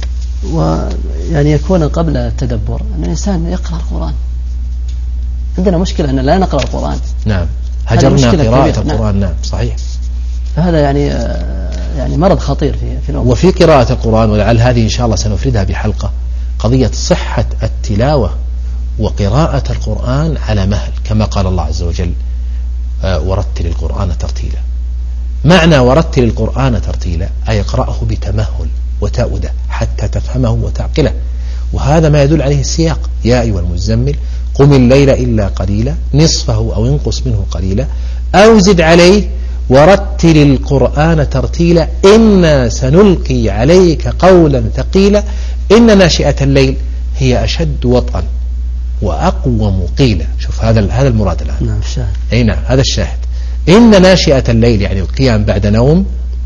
ويعني يكون قبل التدبر أن الإنسان يقرأ القرآن. عندنا مشكلة أن لا نقرأ القرآن، نعم هجرنا قراءة القرآن نعم. نعم صحيح، فهذا يعني يعني مرض خطير في في الأمة. وفي قراءة القرآن، ولعل هذه إن شاء الله سنفردها بحلقة، قضية صحة التلاوة وقراءة القرآن على مهل، كما قال الله عز وجل ورتل القرآن ترتيلا. معنى ورتل القرآن ترتيلا أي اقرأه بتمهل وتأودة حتى تفهمه وتعقله، وهذا ما يدل عليه السياق، يا أيها المزمل قم الليل إلا قليلا نصفه أو انقص منه قليلا أو زد عليه ورتل القرآن ترتيلا إنا سنلقي عليك قولا ثقيلا إن ناشئة الليل هي أشد وطئا وأقوم قيلا. شوف هذا هذا المراد الآن. نعم الشاهد. أي نعم هذا الشاهد. إن ناشئة الليل يعني القيام بعد نوم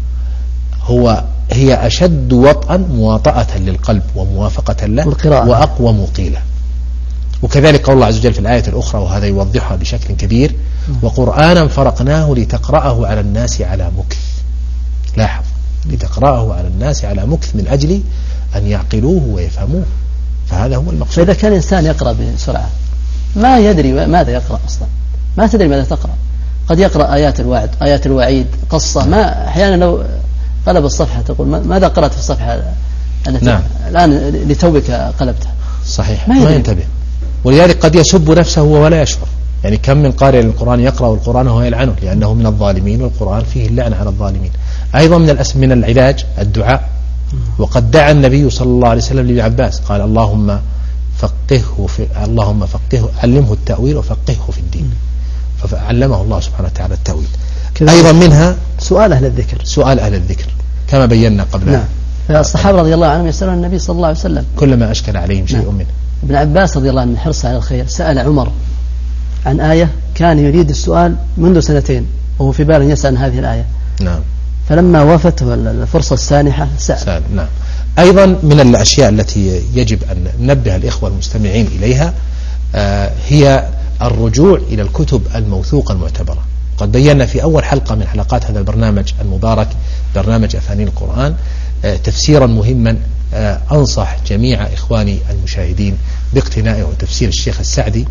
هو هي أشد وطئا مواطأة للقلب وموافقة له والقراءة. وأقوم قيلا. وكذلك قول الله عز وجل في الآية الأخرى وهذا يوضحها بشكل كبير وقرآنا فرقناه لتقرأه على الناس على مكث. لاحظ لتقرأه على الناس على مكث من أجل أن يعقلوه ويفهموه، فهذا هو المقصود. فإذا كان الإنسان يقرأ بسرعة ما يدري ماذا يقرأ أصلا، ما تدري ماذا تقرأ، قد يقرأ آيات الوعد آيات الوعيد قصة، ما أحيانا لو قلب الصفحة تقول ماذا قرأت في الصفحة التي نعم. الآن لتوك قلبتها. صحيح ما, ما ينتبه، ولذلك قد يسب نفسه ولا يشعر. يعني كم من قارئ للقرآن يقرأ القرآن وهو يلعنه لأنه من الظالمين، والقرآن فيه اللعنة على الظالمين. أيضا من الأسم من العلاج الدعاء، وقد دعا النبي صلى الله عليه وسلم لابن عباس قال اللهم فقهه في اللهم فقهه علمه التأويل وفقهه في الدين، فعلمه الله سبحانه وتعالى التأويل. أيضا منها سؤال أهل الذكر سؤال أهل الذكر كما بينا قبل. نعم. الصحابة رضي الله عنهم يسألون النبي صلى الله عليه وسلم كلما أشكل عليهم شيء نعم. منه. ابن عباس رضي الله عنه من حرصه على الخير سأل عمر عن آية كان يريد السؤال منذ سنتين وهو في باله يسأل عن هذه الآية. نعم. فلما وافته الفرصة السانحة سأل. سأل. نعم. أيضا من الأشياء التي يجب أن ننبه الإخوة المستمعين إليها آه هي الرجوع إلى الكتب الموثوقة المعتبرة. قد بينا في أول حلقة من حلقات هذا البرنامج المبارك برنامج أفانين القرآن آه تفسيرا مهما آه أنصح جميع إخواني المشاهدين باقتنائه تفسير الشيخ السعدي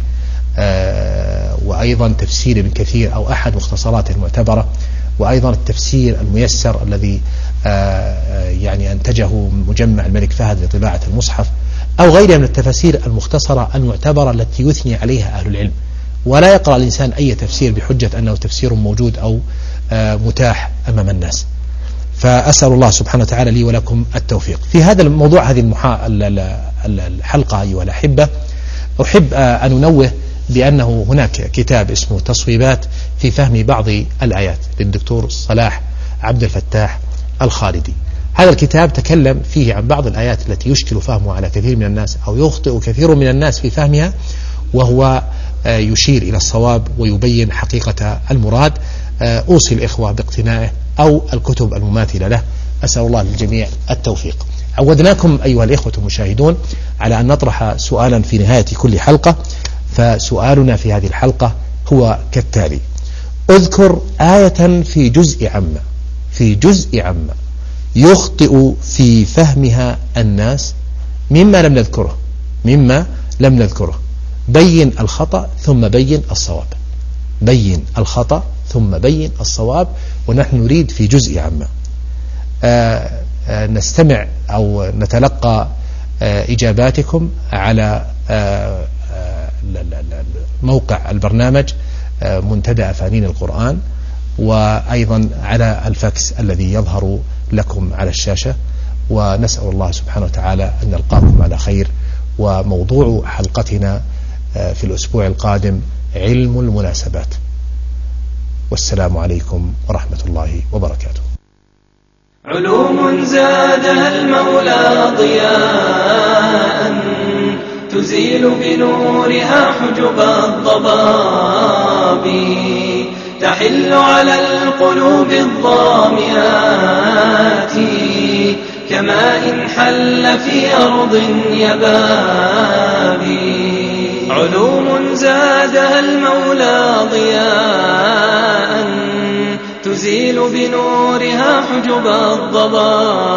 آه وأيضا تفسير ابن كثير أو أحد مختصراته المعتبرة، وأيضا التفسير الميسر الذي آه يعني أنتجه مجمع الملك فهد لطباعة المصحف، أو غيرها من التفاسير المختصرة المعتبرة التي يثني عليها أهل العلم، ولا يقرأ الإنسان أي تفسير بحجة أنه تفسير موجود أو متاح أمام الناس. فأسأل الله سبحانه وتعالى لي ولكم التوفيق. في هذا الموضوع، هذه المحا... الحلقة أيها الأحبة، أحب أن أنوه بأنه هناك كتاب اسمه تصويبات في فهم بعض الآيات للدكتور صلاح عبد الفتاح الخالدي. هذا الكتاب تكلم فيه عن بعض الآيات التي يشكل فهمها على كثير من الناس أو يخطئ كثير من الناس في فهمها، وهو يشير إلى الصواب ويبين حقيقة المراد. أوصي الإخوة باقتنائه أو الكتب المماثلة له. أسأل الله للجميع التوفيق. عودناكم أيها الإخوة المشاهدون على أن نطرح سؤالا في نهاية كل حلقة، فسؤالنا في هذه الحلقة هو كالتالي: اذكر آية في جزء عامة في جزء عامة يخطئ في فهمها الناس مما لم نذكره مما لم نذكره بين الخطأ ثم بين الصواب. بين الخطأ ثم بين الصواب، ونحن نريد في جزء عامة. آآ آآ نستمع أو نتلقى إجاباتكم على آآ موقع البرنامج منتدى أفانين القرآن، وأيضا على الفاكس الذي يظهر لكم على الشاشة. ونسأل الله سبحانه وتعالى أن نلقاكم على خير. وموضوع حلقتنا في الأسبوع القادم علم المناسبات. والسلام عليكم ورحمة الله وبركاته. علوم زادها المولى ضياء تزيل بنورها حجب الضباب، تحل على القلوب الظامئات كماء حل في أرض يبابي. علوم زادها المولى ضياء تزيل بنورها حجب الضباب.